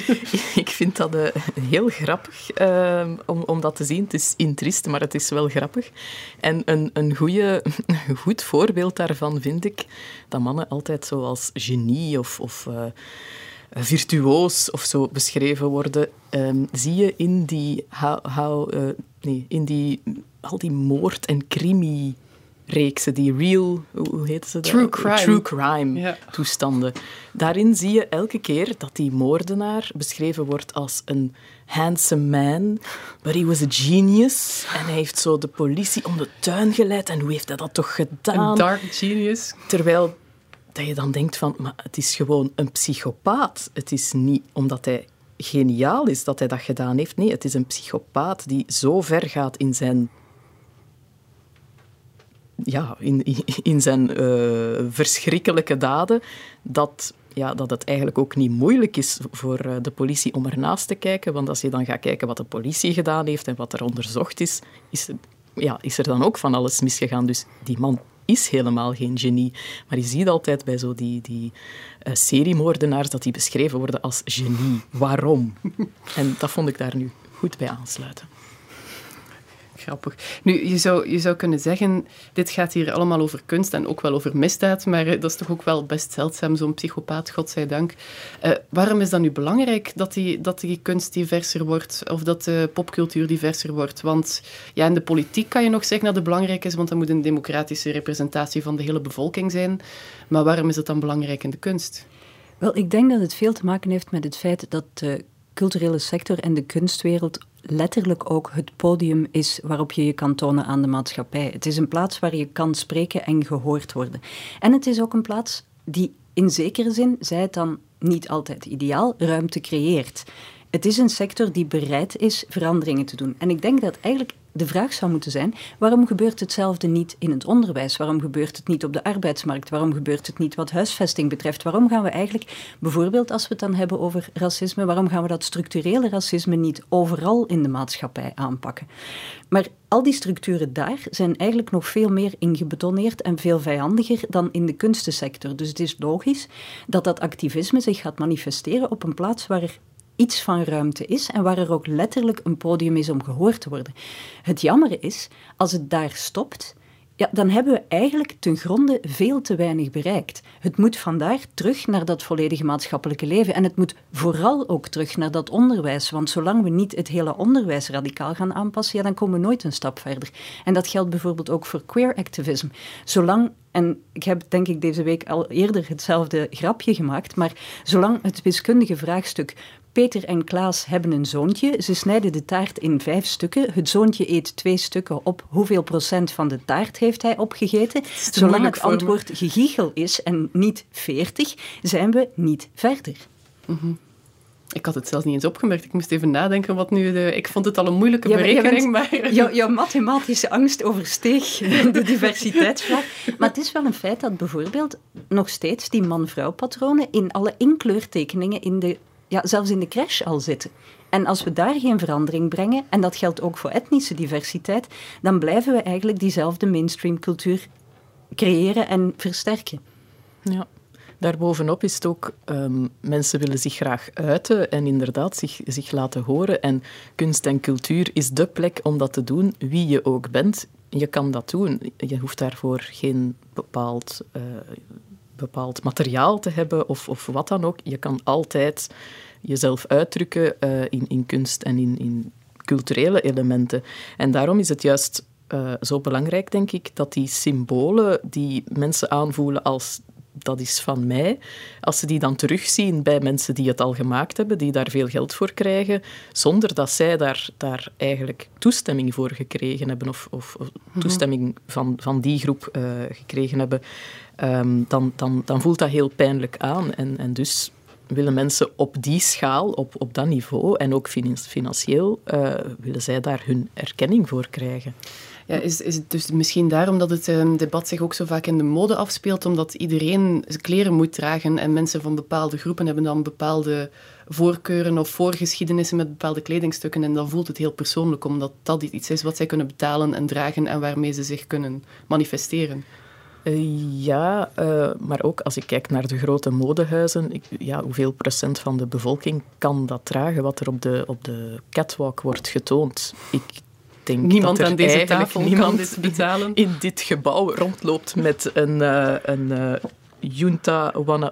ik vind dat uh, heel grappig uh, om, om dat te zien. Het is intriest, maar het is wel grappig. En een, een, goeie, een goed voorbeeld daarvan vind ik dat mannen altijd zo als genie of, of uh, virtuoos of zo beschreven worden. Um, zie je in die, how, how, uh, nee, in die al die moord- en crimi reeksen, die real, hoe heet ze dat? True crime. True crime Ja. toestanden. Daarin zie je elke keer dat die moordenaar beschreven wordt als een handsome man, but he was a genius. En hij heeft zo de politie om de tuin geleid. En hoe heeft hij dat toch gedaan? Een dark genius. Terwijl dat je dan denkt van, maar het is gewoon een psychopaat. Het is niet omdat hij geniaal is dat hij dat gedaan heeft. Nee, het is een psychopaat die zo ver gaat in zijn Ja, in, in zijn uh, verschrikkelijke daden, dat, ja, dat het eigenlijk ook niet moeilijk is voor uh, de politie om ernaast te kijken. Want als je dan gaat kijken wat de politie gedaan heeft en wat er onderzocht is, is, ja, is er dan ook van alles misgegaan. Dus die man is helemaal geen genie. Maar je ziet altijd bij zo die, die uh, seriemoordenaars dat die beschreven worden als genie. Waarom? En dat vond ik daar nu goed bij aansluiten. Grappig. Nu, je zou, je zou kunnen zeggen, dit gaat hier allemaal over kunst en ook wel over misdaad, maar uh, dat is toch ook wel best zeldzaam, zo'n psychopaat, godzijdank. Uh, waarom is dat nu belangrijk dat die, dat die kunst diverser wordt of dat de popcultuur diverser wordt? Want ja, in de politiek kan je nog zeggen dat het belangrijk is, want dat moet een democratische representatie van de hele bevolking zijn. Maar waarom is het dan belangrijk in de kunst? Wel, ik denk dat het veel te maken heeft met het feit dat de culturele sector en de kunstwereld letterlijk ook het podium is waarop je je kan tonen aan de maatschappij. Het is een plaats waar je kan spreken en gehoord worden. En het is ook een plaats die in zekere zin, zij het dan niet altijd ideaal, ruimte creëert. Het is een sector die bereid is veranderingen te doen. En ik denk dat eigenlijk de vraag zou moeten zijn, waarom gebeurt hetzelfde niet in het onderwijs? Waarom gebeurt het niet op de arbeidsmarkt? Waarom gebeurt het niet wat huisvesting betreft? Waarom gaan we eigenlijk, bijvoorbeeld als we het dan hebben over racisme, waarom gaan we dat structurele racisme niet overal in de maatschappij aanpakken? Maar al die structuren daar zijn eigenlijk nog veel meer ingebetoneerd en veel vijandiger dan in de kunstensector. Dus het is logisch dat dat activisme zich gaat manifesteren op een plaats waar er iets van ruimte is en waar er ook letterlijk een podium is om gehoord te worden. Het jammer is, als het daar stopt, ja, dan hebben we eigenlijk ten gronde veel te weinig bereikt. Het moet vandaar terug naar dat volledige maatschappelijke leven en het moet vooral ook terug naar dat onderwijs, want zolang we niet het hele onderwijs radicaal gaan aanpassen, ja, dan komen we nooit een stap verder. En dat geldt bijvoorbeeld ook voor queer activism. Zolang, en ik heb denk ik deze week al eerder hetzelfde grapje gemaakt, maar zolang het wiskundige vraagstuk Peter en Klaas hebben een zoontje. Ze snijden de taart in vijf stukken. Het zoontje eet twee stukken op. Hoeveel procent van de taart heeft hij opgegeten? Zolang het antwoord gegiegel is en niet veertig, zijn we niet verder. Mm-hmm. Ik had het zelfs niet eens opgemerkt. Ik moest even nadenken wat nu de... Ik vond het al een moeilijke ja, berekening, maar... maar... Jou, jouw mathematische angst oversteeg de diversiteitsvraag. Maar het is wel een feit dat bijvoorbeeld nog steeds die man-vrouw patronen in alle inkleurtekeningen in de... Ja, zelfs in de crash al zitten. En als we daar geen verandering brengen, en dat geldt ook voor etnische diversiteit, dan blijven we eigenlijk diezelfde mainstream cultuur creëren en versterken. Ja, Daarbovenop is het ook, um, mensen willen zich graag uiten en inderdaad zich, zich laten horen. En kunst en cultuur is dé plek om dat te doen, wie je ook bent. Je kan dat doen. Je hoeft daarvoor geen bepaald, uh, bepaald materiaal te hebben of, of wat dan ook. Je kan altijd jezelf uitdrukken uh, in, in kunst en in, in culturele elementen. En daarom is het juist uh, zo belangrijk, denk ik, dat die symbolen die mensen aanvoelen als dat is van mij, als ze die dan terugzien bij mensen die het al gemaakt hebben, die daar veel geld voor krijgen, zonder dat zij daar, daar eigenlijk toestemming voor gekregen hebben of, of, of toestemming van, van die groep uh, gekregen hebben, um, dan, dan, dan voelt dat heel pijnlijk aan. En, en dus willen mensen op die schaal, op, op dat niveau en ook financieel, uh, willen zij daar hun erkenning voor krijgen. Ja, is, is het dus misschien daarom dat het um, debat zich ook zo vaak in de mode afspeelt, omdat iedereen zijn kleren moet dragen en mensen van bepaalde groepen hebben dan bepaalde voorkeuren of voorgeschiedenissen met bepaalde kledingstukken en dan voelt het heel persoonlijk, omdat dat iets is wat zij kunnen betalen en dragen en waarmee ze zich kunnen manifesteren. Uh, ja, uh, maar ook als ik kijk naar de grote modehuizen, ik, ja, hoeveel procent van de bevolking kan dat dragen wat er op de, op de catwalk wordt getoond? Ik denk niemand dat er aan deze tafel niemand kan dit betalen. In dit gebouw rondloopt met een, uh, een uh, Junta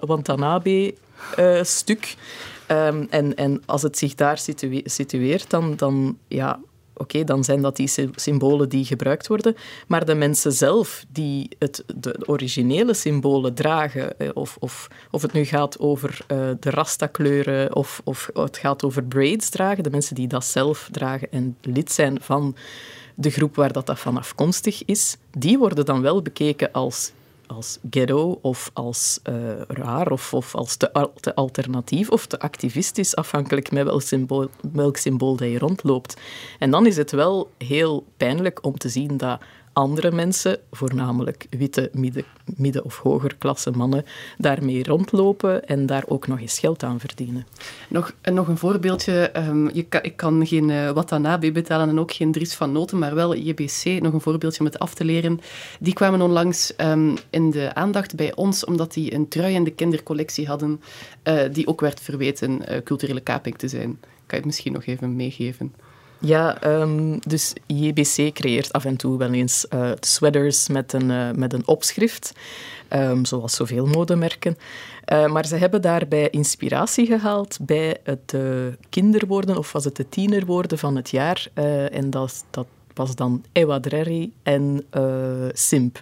Watanabe-stuk. Uh, um, en, en als het zich daar situa- situeert, dan, dan ja... Oké, okay, dan zijn dat die symbolen die gebruikt worden. Maar de mensen zelf die het, de originele symbolen dragen, of, of, of het nu gaat over uh, de rastakleuren of, of het gaat over braids dragen, de mensen die dat zelf dragen en lid zijn van de groep waar dat, dat van afkomstig is, die worden dan wel bekeken als, als ghetto of als uh, raar of, of als te, te alternatief of te activistisch, afhankelijk met welk symbool, welk symbool dat je rondloopt. En dan is het wel heel pijnlijk om te zien dat andere mensen, voornamelijk witte midden, midden- of hogerklasse mannen, daarmee rondlopen en daar ook nog eens geld aan verdienen. Nog, nog een voorbeeldje. Um, je kan, ik kan geen uh, Watanabe betalen en ook geen Dries van Noten, maar wel J B C, nog een voorbeeldje om het af te leren. Die kwamen onlangs um, in de aandacht bij ons, omdat die een trui in de kindercollectie hadden, uh, die ook werd verweten uh, culturele kaping te zijn. Kan je het misschien nog even meegeven? Ja, um, dus J B C creëert af en toe wel eens uh, sweaters met een, uh, met een opschrift, um, zoals zoveel modemerken. Uh, maar ze hebben daarbij inspiratie gehaald bij het uh, kinderwoorden, of was het de tienerwoorden van het jaar. Uh, en dat, dat was dan Ewadreri en uh, simp.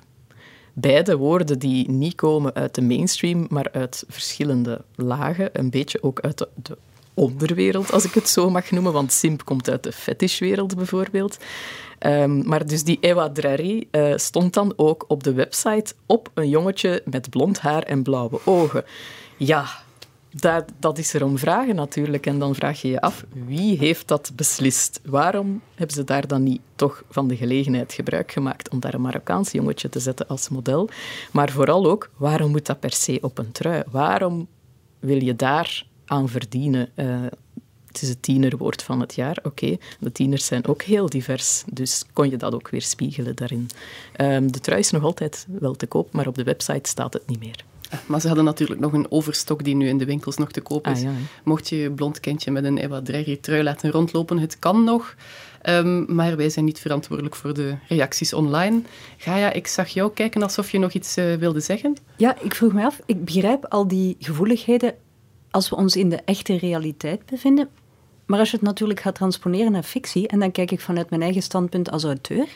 Beide woorden die niet komen uit de mainstream, maar uit verschillende lagen. Een beetje ook uit de, de onderwereld, als ik het zo mag noemen, want simp komt uit de fetishwereld bijvoorbeeld. Um, maar dus die Ewadreri uh, stond dan ook op de website op een jongetje met blond haar en blauwe ogen. Ja, dat, dat is er om vragen natuurlijk. En dan vraag je je af, wie heeft dat beslist? Waarom hebben ze daar dan niet toch van de gelegenheid gebruik gemaakt om daar een Marokkaans jongetje te zetten als model? Maar vooral ook, waarom moet dat per se op een trui? Waarom wil je daar aan verdienen? Uh, het is het tienerwoord van het jaar. Oké, okay. De tieners zijn ook heel divers, dus kon je dat ook weer spiegelen daarin. Um, de trui is nog altijd wel te koop, maar op de website staat het niet meer. Maar ze hadden natuurlijk nog een overstok die nu in de winkels nog te koop is. Ah, ja, Mocht je je blond kindje met een Ewadreri-trui laten rondlopen, het kan nog. Um, maar wij zijn niet verantwoordelijk voor de reacties online. Gaia, ik zag jou kijken alsof je nog iets uh, wilde zeggen. Ja, ik vroeg me af, ik begrijp al die gevoeligheden als we ons in de echte realiteit bevinden. Maar als je het natuurlijk gaat transponeren naar fictie, en dan kijk ik vanuit mijn eigen standpunt als auteur,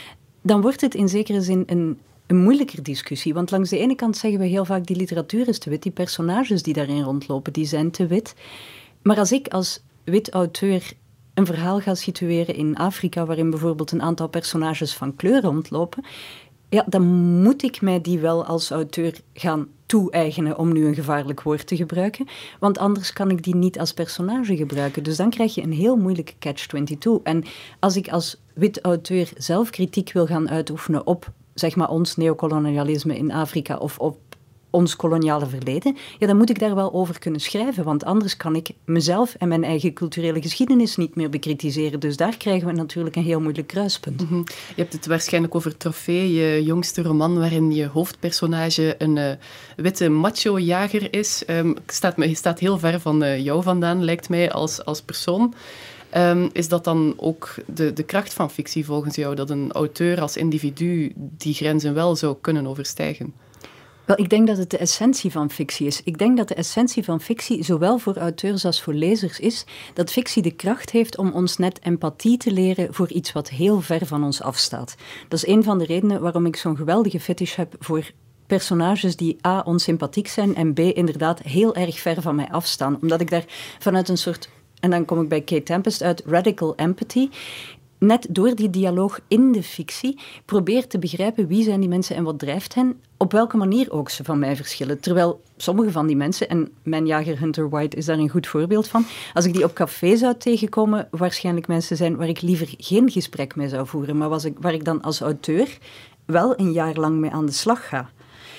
dan wordt het in zekere zin een, een moeilijker discussie. Want langs de ene kant zeggen we heel vaak, die literatuur is te wit, die personages die daarin rondlopen, die zijn te wit. Maar als ik als wit auteur een verhaal ga situeren in Afrika, waarin bijvoorbeeld een aantal personages van kleur rondlopen, ja, dan moet ik mij die wel als auteur gaan toe-eigenen, om nu een gevaarlijk woord te gebruiken. Want anders kan ik die niet als personage gebruiken. Dus dan krijg je een heel moeilijke catch twenty-two. En als ik als wit auteur zelf kritiek wil gaan uitoefenen op, zeg maar, ons neocolonialisme in Afrika of op ons koloniale verleden, ja, dan moet ik daar wel over kunnen schrijven, want anders kan ik mezelf en mijn eigen culturele geschiedenis niet meer bekritiseren. Dus daar krijgen we natuurlijk een heel moeilijk kruispunt. Mm-hmm. Je hebt het waarschijnlijk over Trofee, je jongste roman, waarin je hoofdpersonage een uh, witte macho-jager is. Um, staat, je staat heel ver van uh, jou vandaan, lijkt mij, als, als persoon. Um, is dat dan ook de, de kracht van fictie volgens jou, dat een auteur als individu die grenzen wel zou kunnen overstijgen? Wel, ik denk dat het de essentie van fictie is. Ik denk dat de essentie van fictie, zowel voor auteurs als voor lezers, is dat fictie de kracht heeft om ons net empathie te leren voor iets wat heel ver van ons afstaat. Dat is een van de redenen waarom ik zo'n geweldige fetish heb voor personages die a, onsympathiek zijn en b, inderdaad heel erg ver van mij afstaan. Omdat ik daar vanuit een soort, en dan kom ik bij Kate Tempest uit, radical empathy, net door die dialoog in de fictie probeer te begrijpen wie zijn die mensen en wat drijft hen, op welke manier ook ze van mij verschillen. Terwijl sommige van die mensen, en mijn jager Hunter White is daar een goed voorbeeld van, als ik die op café zou tegenkomen, waarschijnlijk mensen zijn waar ik liever geen gesprek mee zou voeren, maar was ik, waar ik dan als auteur wel een jaar lang mee aan de slag ga.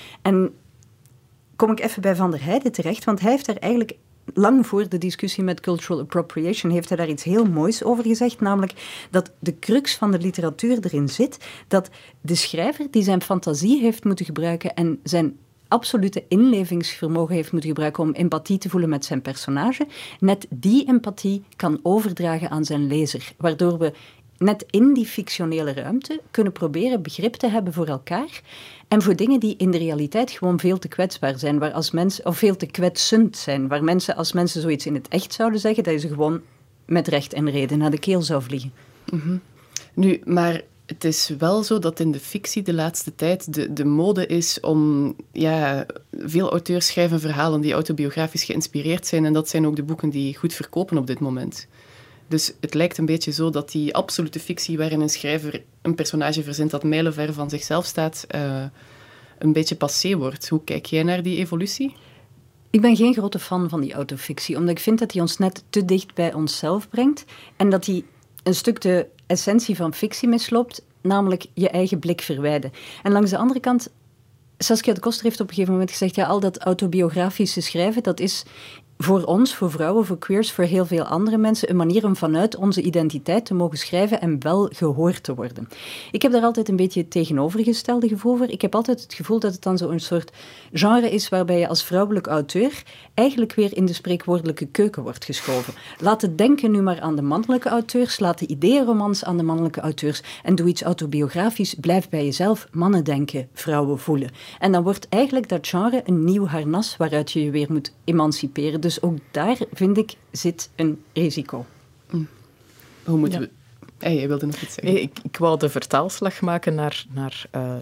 En kom ik even bij Van der Heijden terecht, want hij heeft daar eigenlijk lang voor de discussie met cultural appropriation heeft hij daar iets heel moois over gezegd, namelijk dat de crux van de literatuur erin zit, dat de schrijver die zijn fantasie heeft moeten gebruiken en zijn absolute inlevingsvermogen heeft moeten gebruiken om empathie te voelen met zijn personage, net die empathie kan overdragen aan zijn lezer, waardoor we net in die fictionele ruimte kunnen proberen begrip te hebben voor elkaar en voor dingen die in de realiteit gewoon veel te kwetsbaar zijn, waar als mens, of veel te kwetsend zijn, waar mensen, als mensen zoiets in het echt zouden zeggen, dat je ze gewoon met recht en reden naar de keel zou vliegen. Mm-hmm. Nu, maar het is wel zo dat in de fictie de laatste tijd de, de mode is om... Ja, veel auteurs schrijven verhalen die autobiografisch geïnspireerd zijn en dat zijn ook de boeken die goed verkopen op dit moment. Dus het lijkt een beetje zo dat die absolute fictie waarin een schrijver een personage verzint dat mijlenver van zichzelf staat, uh, een beetje passé wordt. Hoe kijk jij naar die evolutie? Ik ben geen grote fan van die autofictie, omdat ik vind dat die ons net te dicht bij onszelf brengt en dat die een stuk de essentie van fictie misloopt, namelijk je eigen blik verwijden. En langs de andere kant, Saskia de Koster heeft op een gegeven moment gezegd, ja, al dat autobiografische schrijven, dat is voor ons, voor vrouwen, voor queers, voor heel veel andere mensen een manier om vanuit onze identiteit te mogen schrijven en wel gehoord te worden. Ik heb daar altijd een beetje het tegenovergestelde gevoel voor. Ik heb altijd het gevoel dat het dan zo'n soort genre is waarbij je als vrouwelijk auteur eigenlijk weer in de spreekwoordelijke keuken wordt geschoven. Laat het denken nu maar aan de mannelijke auteurs, laat de ideeënromans aan de mannelijke auteurs en doe iets autobiografisch, blijf bij jezelf, mannen denken, vrouwen voelen. En dan wordt eigenlijk dat genre een nieuw harnas waaruit je je weer moet emanciperen. Dus ook daar, vind ik, zit een risico. Mm. Hoe moeten ja. we... Hey, jij wilde nog iets zeggen. Nee, ik, ik wou de vertaalslag maken naar, naar uh,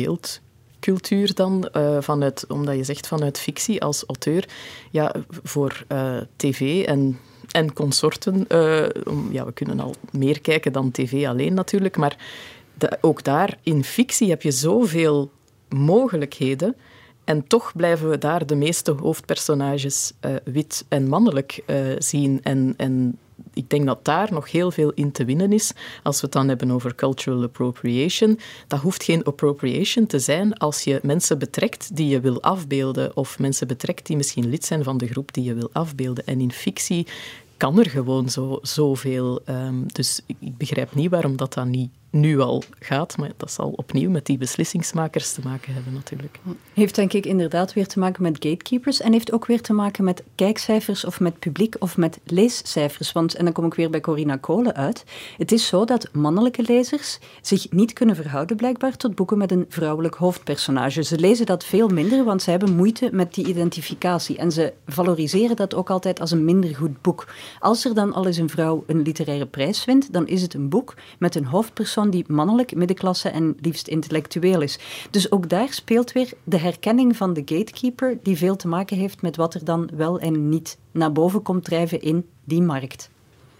beeldcultuur dan, uh, vanuit, omdat je zegt vanuit fictie als auteur. Ja, voor uh, tv en, en consorten, uh, um, ja, we kunnen al meer kijken dan tv alleen natuurlijk, maar de, ook daar, in fictie heb je zoveel mogelijkheden. En toch blijven we daar de meeste hoofdpersonages uh, wit en mannelijk uh, zien. En, en ik denk dat daar nog heel veel in te winnen is. Als we het dan hebben over cultural appropriation, dat hoeft geen appropriation te zijn als je mensen betrekt die je wil afbeelden of mensen betrekt die misschien lid zijn van de groep die je wil afbeelden. En in fictie kan er gewoon zo, zoveel. Um, dus ik, ik begrijp niet waarom dat dan niet nu al gaat, maar dat zal opnieuw met die beslissingsmakers te maken hebben natuurlijk. Heeft denk ik inderdaad weer te maken met gatekeepers en heeft ook weer te maken met kijkcijfers of met publiek of met leescijfers. Want, en dan kom ik weer bij Corina Kolen uit, het is zo dat mannelijke lezers zich niet kunnen verhouden blijkbaar tot boeken met een vrouwelijk hoofdpersonage. Ze lezen dat veel minder, want ze hebben moeite met die identificatie en ze valoriseren dat ook altijd als een minder goed boek. Als er dan al eens een vrouw een literaire prijs wint, dan is het een boek met een hoofdpersoon die mannelijk, middenklasse en liefst intellectueel is. Dus ook daar speelt weer de herkenning van de gatekeeper die veel te maken heeft met wat er dan wel en niet naar boven komt drijven in die markt.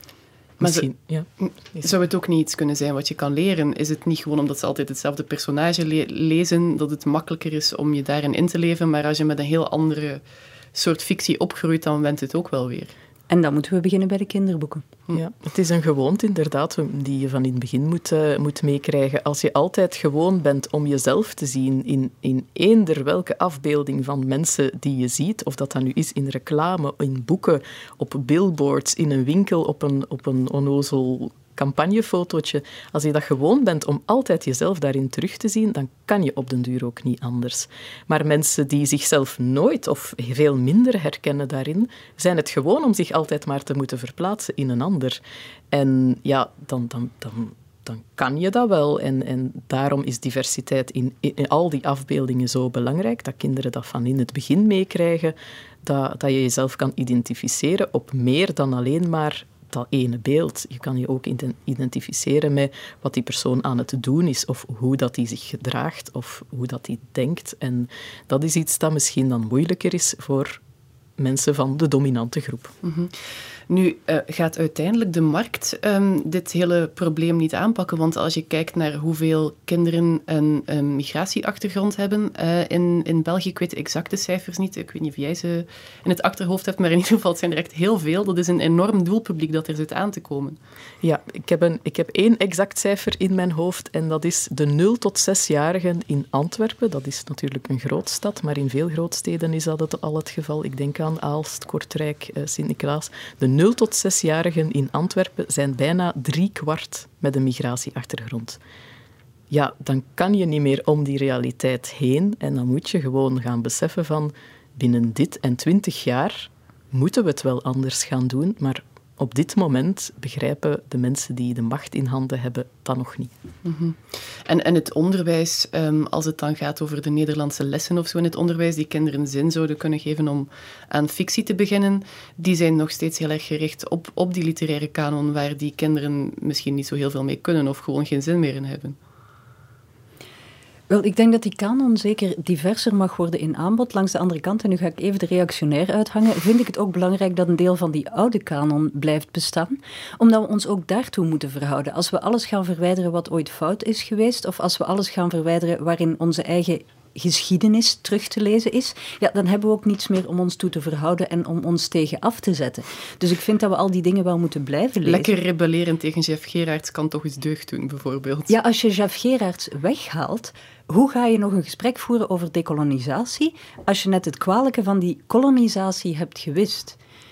Maar Misschien, ja. Zou het ook niet iets kunnen zijn wat je kan leren? Is het niet gewoon omdat ze altijd hetzelfde personage le- lezen, dat het makkelijker is om je daarin in te leven, maar als je met een heel andere soort fictie opgroeit, dan went het ook wel weer? En dan moeten we beginnen bij de kinderboeken. Ja, het is een gewoonte inderdaad die je van in het begin moet, uh, moet meekrijgen. Als je altijd gewoon bent om jezelf te zien in, in eender welke afbeelding van mensen die je ziet, of dat dat nu is in reclame, in boeken, op billboards, in een winkel, op een, op een onnozel campagnefotootje. Als je dat gewoon bent om altijd jezelf daarin terug te zien, dan kan je op den duur ook niet anders. Maar mensen die zichzelf nooit of veel minder herkennen daarin, zijn het gewoon om zich altijd maar te moeten verplaatsen in een ander. En ja, dan, dan, dan, dan kan je dat wel. En, en daarom is diversiteit in, in al die afbeeldingen zo belangrijk, dat kinderen dat van in het begin meekrijgen, dat, dat je jezelf kan identificeren op meer dan alleen maar dat ene beeld. Je kan je ook identificeren met wat die persoon aan het doen is, of hoe dat die zich gedraagt, of hoe dat die denkt. En dat is iets dat misschien dan moeilijker is voor mensen van de dominante groep. Mm-hmm. Nu uh, gaat uiteindelijk de markt um, dit hele probleem niet aanpakken, want als je kijkt naar hoeveel kinderen een, een migratieachtergrond hebben uh, in, in België, ik weet de exacte cijfers niet, ik weet niet of jij ze in het achterhoofd hebt, maar in ieder geval het zijn er echt heel veel. Dat is een enorm doelpubliek dat er zit aan te komen. Ja, ik heb, een, ik heb één exact cijfer in mijn hoofd en dat is de nul tot zesjarigen in Antwerpen. Dat is natuurlijk een grootstad, maar in veel grootsteden is dat het al het geval. Ik denk aan Aalst, Kortrijk, uh, Sint-Niklaas. De nul tot zesjarigen in Antwerpen zijn bijna drie kwart met een migratieachtergrond. Ja, dan kan je niet meer om die realiteit heen en dan moet je gewoon gaan beseffen van binnen dit en twintig jaar moeten we het wel anders gaan doen, maar op dit moment begrijpen de mensen die de macht in handen hebben dat nog niet. Mm-hmm. En, en het onderwijs, um, als het dan gaat over de Nederlandse lessen of zo in het onderwijs, die kinderen zin zouden kunnen geven om aan fictie te beginnen, die zijn nog steeds heel erg gericht op, op die literaire kanon, waar die kinderen misschien niet zo heel veel mee kunnen of gewoon geen zin meer in hebben. Wel, ik denk dat die kanon zeker diverser mag worden in aanbod. Langs de andere kant, en nu ga ik even de reactionair uithangen, vind ik het ook belangrijk dat een deel van die oude kanon blijft bestaan, omdat we ons ook daartoe moeten verhouden. Als we alles gaan verwijderen wat ooit fout is geweest, of als we alles gaan verwijderen waarin onze eigen geschiedenis terug te lezen is, ja, dan hebben we ook niets meer om ons toe te verhouden en om ons tegen af te zetten. Dus ik vind dat we al die dingen wel moeten blijven lezen. Lekker rebelleren tegen Jeff Gerards kan toch eens deugd doen, bijvoorbeeld. Ja, als je Jeff Gerards weghaalt, hoe ga je nog een gesprek voeren over dekolonisatie als je net het kwalijke van die kolonisatie hebt gewist?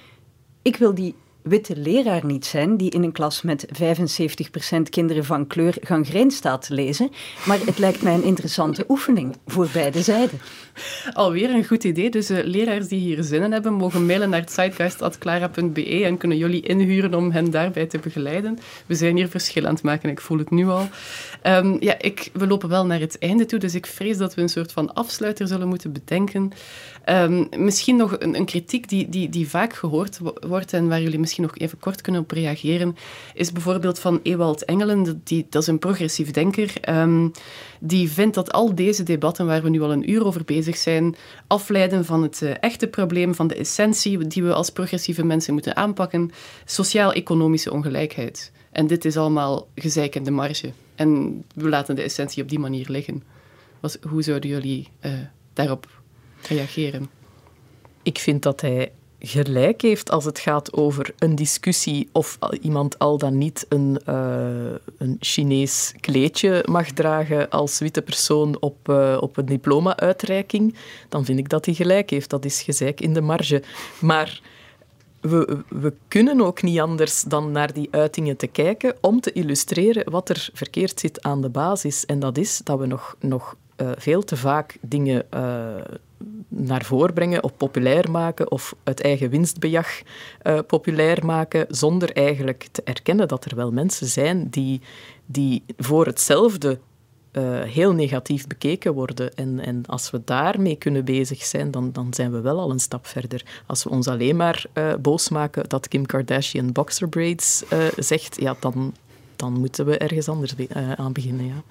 Ik wil die witte leraar niet zijn die in een klas met vijfenzeventig procent kinderen van kleur gangreen staat te lezen, maar het lijkt mij een interessante oefening voor beide zijden. Alweer een goed idee. Dus uh, leraars die hier zin in hebben, mogen mailen naar zeitgeist punt clara punt b e en kunnen jullie inhuren om hen daarbij te begeleiden. We zijn hier verschil aan het maken, ik voel het nu al. Um, ja, ik, we lopen wel naar het einde toe, dus ik vrees dat we een soort van afsluiter zullen moeten bedenken. Um, misschien nog een, een kritiek die, die, die vaak gehoord wordt en waar jullie misschien nog even kort kunnen op reageren, is bijvoorbeeld van Ewald Engelen, die, dat is een progressief denker, um, die vindt dat al deze debatten waar we nu al een uur over bezig zijn, afleiden van het uh, echte probleem, van de essentie die we als progressieve mensen moeten aanpakken, sociaal-economische ongelijkheid. En dit is allemaal gezeik in de marge. En we laten de essentie op die manier liggen. Was, hoe zouden jullie uh, daarop reageren? Ik vind dat hij gelijk heeft als het gaat over een discussie of iemand al dan niet een, uh, een Chinees kleedje mag dragen als witte persoon op, uh, op een diploma-uitreiking. Dan vind ik dat hij gelijk heeft. Dat is gezeik in de marge. Maar we, we kunnen ook niet anders dan naar die uitingen te kijken om te illustreren wat er verkeerd zit aan de basis. En dat is dat we nog, nog uh, veel te vaak dingen uh, naar voren brengen of populair maken of uit eigen winstbejag uh, populair maken, zonder eigenlijk te erkennen dat er wel mensen zijn die, die voor hetzelfde uh, heel negatief bekeken worden. En, en als we daarmee kunnen bezig zijn, dan, dan zijn we wel al een stap verder. Als we ons alleen maar uh, boos maken dat Kim Kardashian boxer braids uh, zegt, ja, dan, dan moeten we ergens anders be- uh, aan beginnen, ja.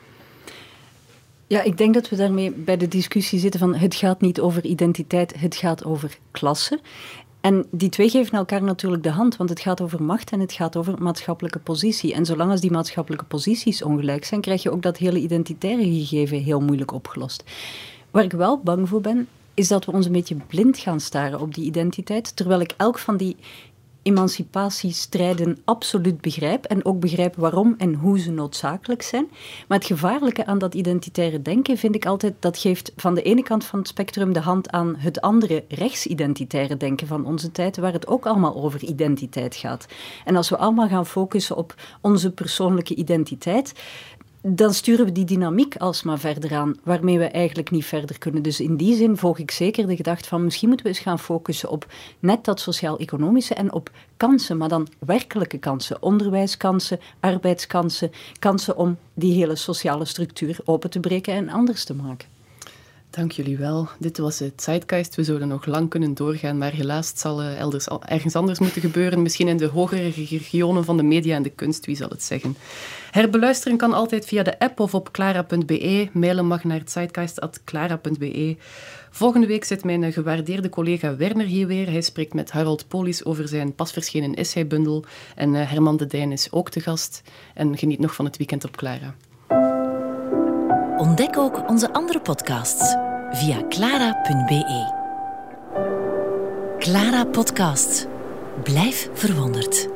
Ja, ik denk dat we daarmee bij de discussie zitten van het gaat niet over identiteit, het gaat over klasse. En die twee geven elkaar natuurlijk de hand, want het gaat over macht en het gaat over maatschappelijke positie. En zolang als die maatschappelijke posities ongelijk zijn, krijg je ook dat hele identitaire gegeven heel moeilijk opgelost. Waar ik wel bang voor ben, is dat we ons een beetje blind gaan staren op die identiteit, terwijl ik elk van die emancipatiestrijden absoluut begrijp en ook begrijp waarom en hoe ze noodzakelijk zijn. Maar het gevaarlijke aan dat identitaire denken vind ik altijd, dat geeft van de ene kant van het spectrum de hand aan het andere rechtsidentitaire denken van onze tijd, waar het ook allemaal over identiteit gaat. En als we allemaal gaan focussen op onze persoonlijke identiteit, dan sturen we die dynamiek alsmaar verder aan, waarmee we eigenlijk niet verder kunnen. Dus in die zin volg ik zeker de gedachte van misschien moeten we eens gaan focussen op net dat sociaal-economische en op kansen, maar dan werkelijke kansen, onderwijskansen, arbeidskansen, kansen om die hele sociale structuur open te breken en anders te maken. Dank jullie wel. Dit was het Zeitgeist. We zouden nog lang kunnen doorgaan, maar helaas het zal uh, elders, ergens anders moeten gebeuren. Misschien in de hogere regionen van de media en de kunst, wie zal het zeggen. Herbeluisteren kan altijd via de app of op clara punt be. Mailen mag naar zeitgeist apenstaartje clara punt be. Volgende week zit mijn gewaardeerde collega Werner hier weer. Hij spreekt met Harold Polis over zijn pas verschenen essaybundel. En uh, Herman de Dijn is ook te gast. En geniet nog van het weekend op Clara. Ontdek ook onze andere podcasts via clara punt be. Clara Podcast. Blijf verwonderd.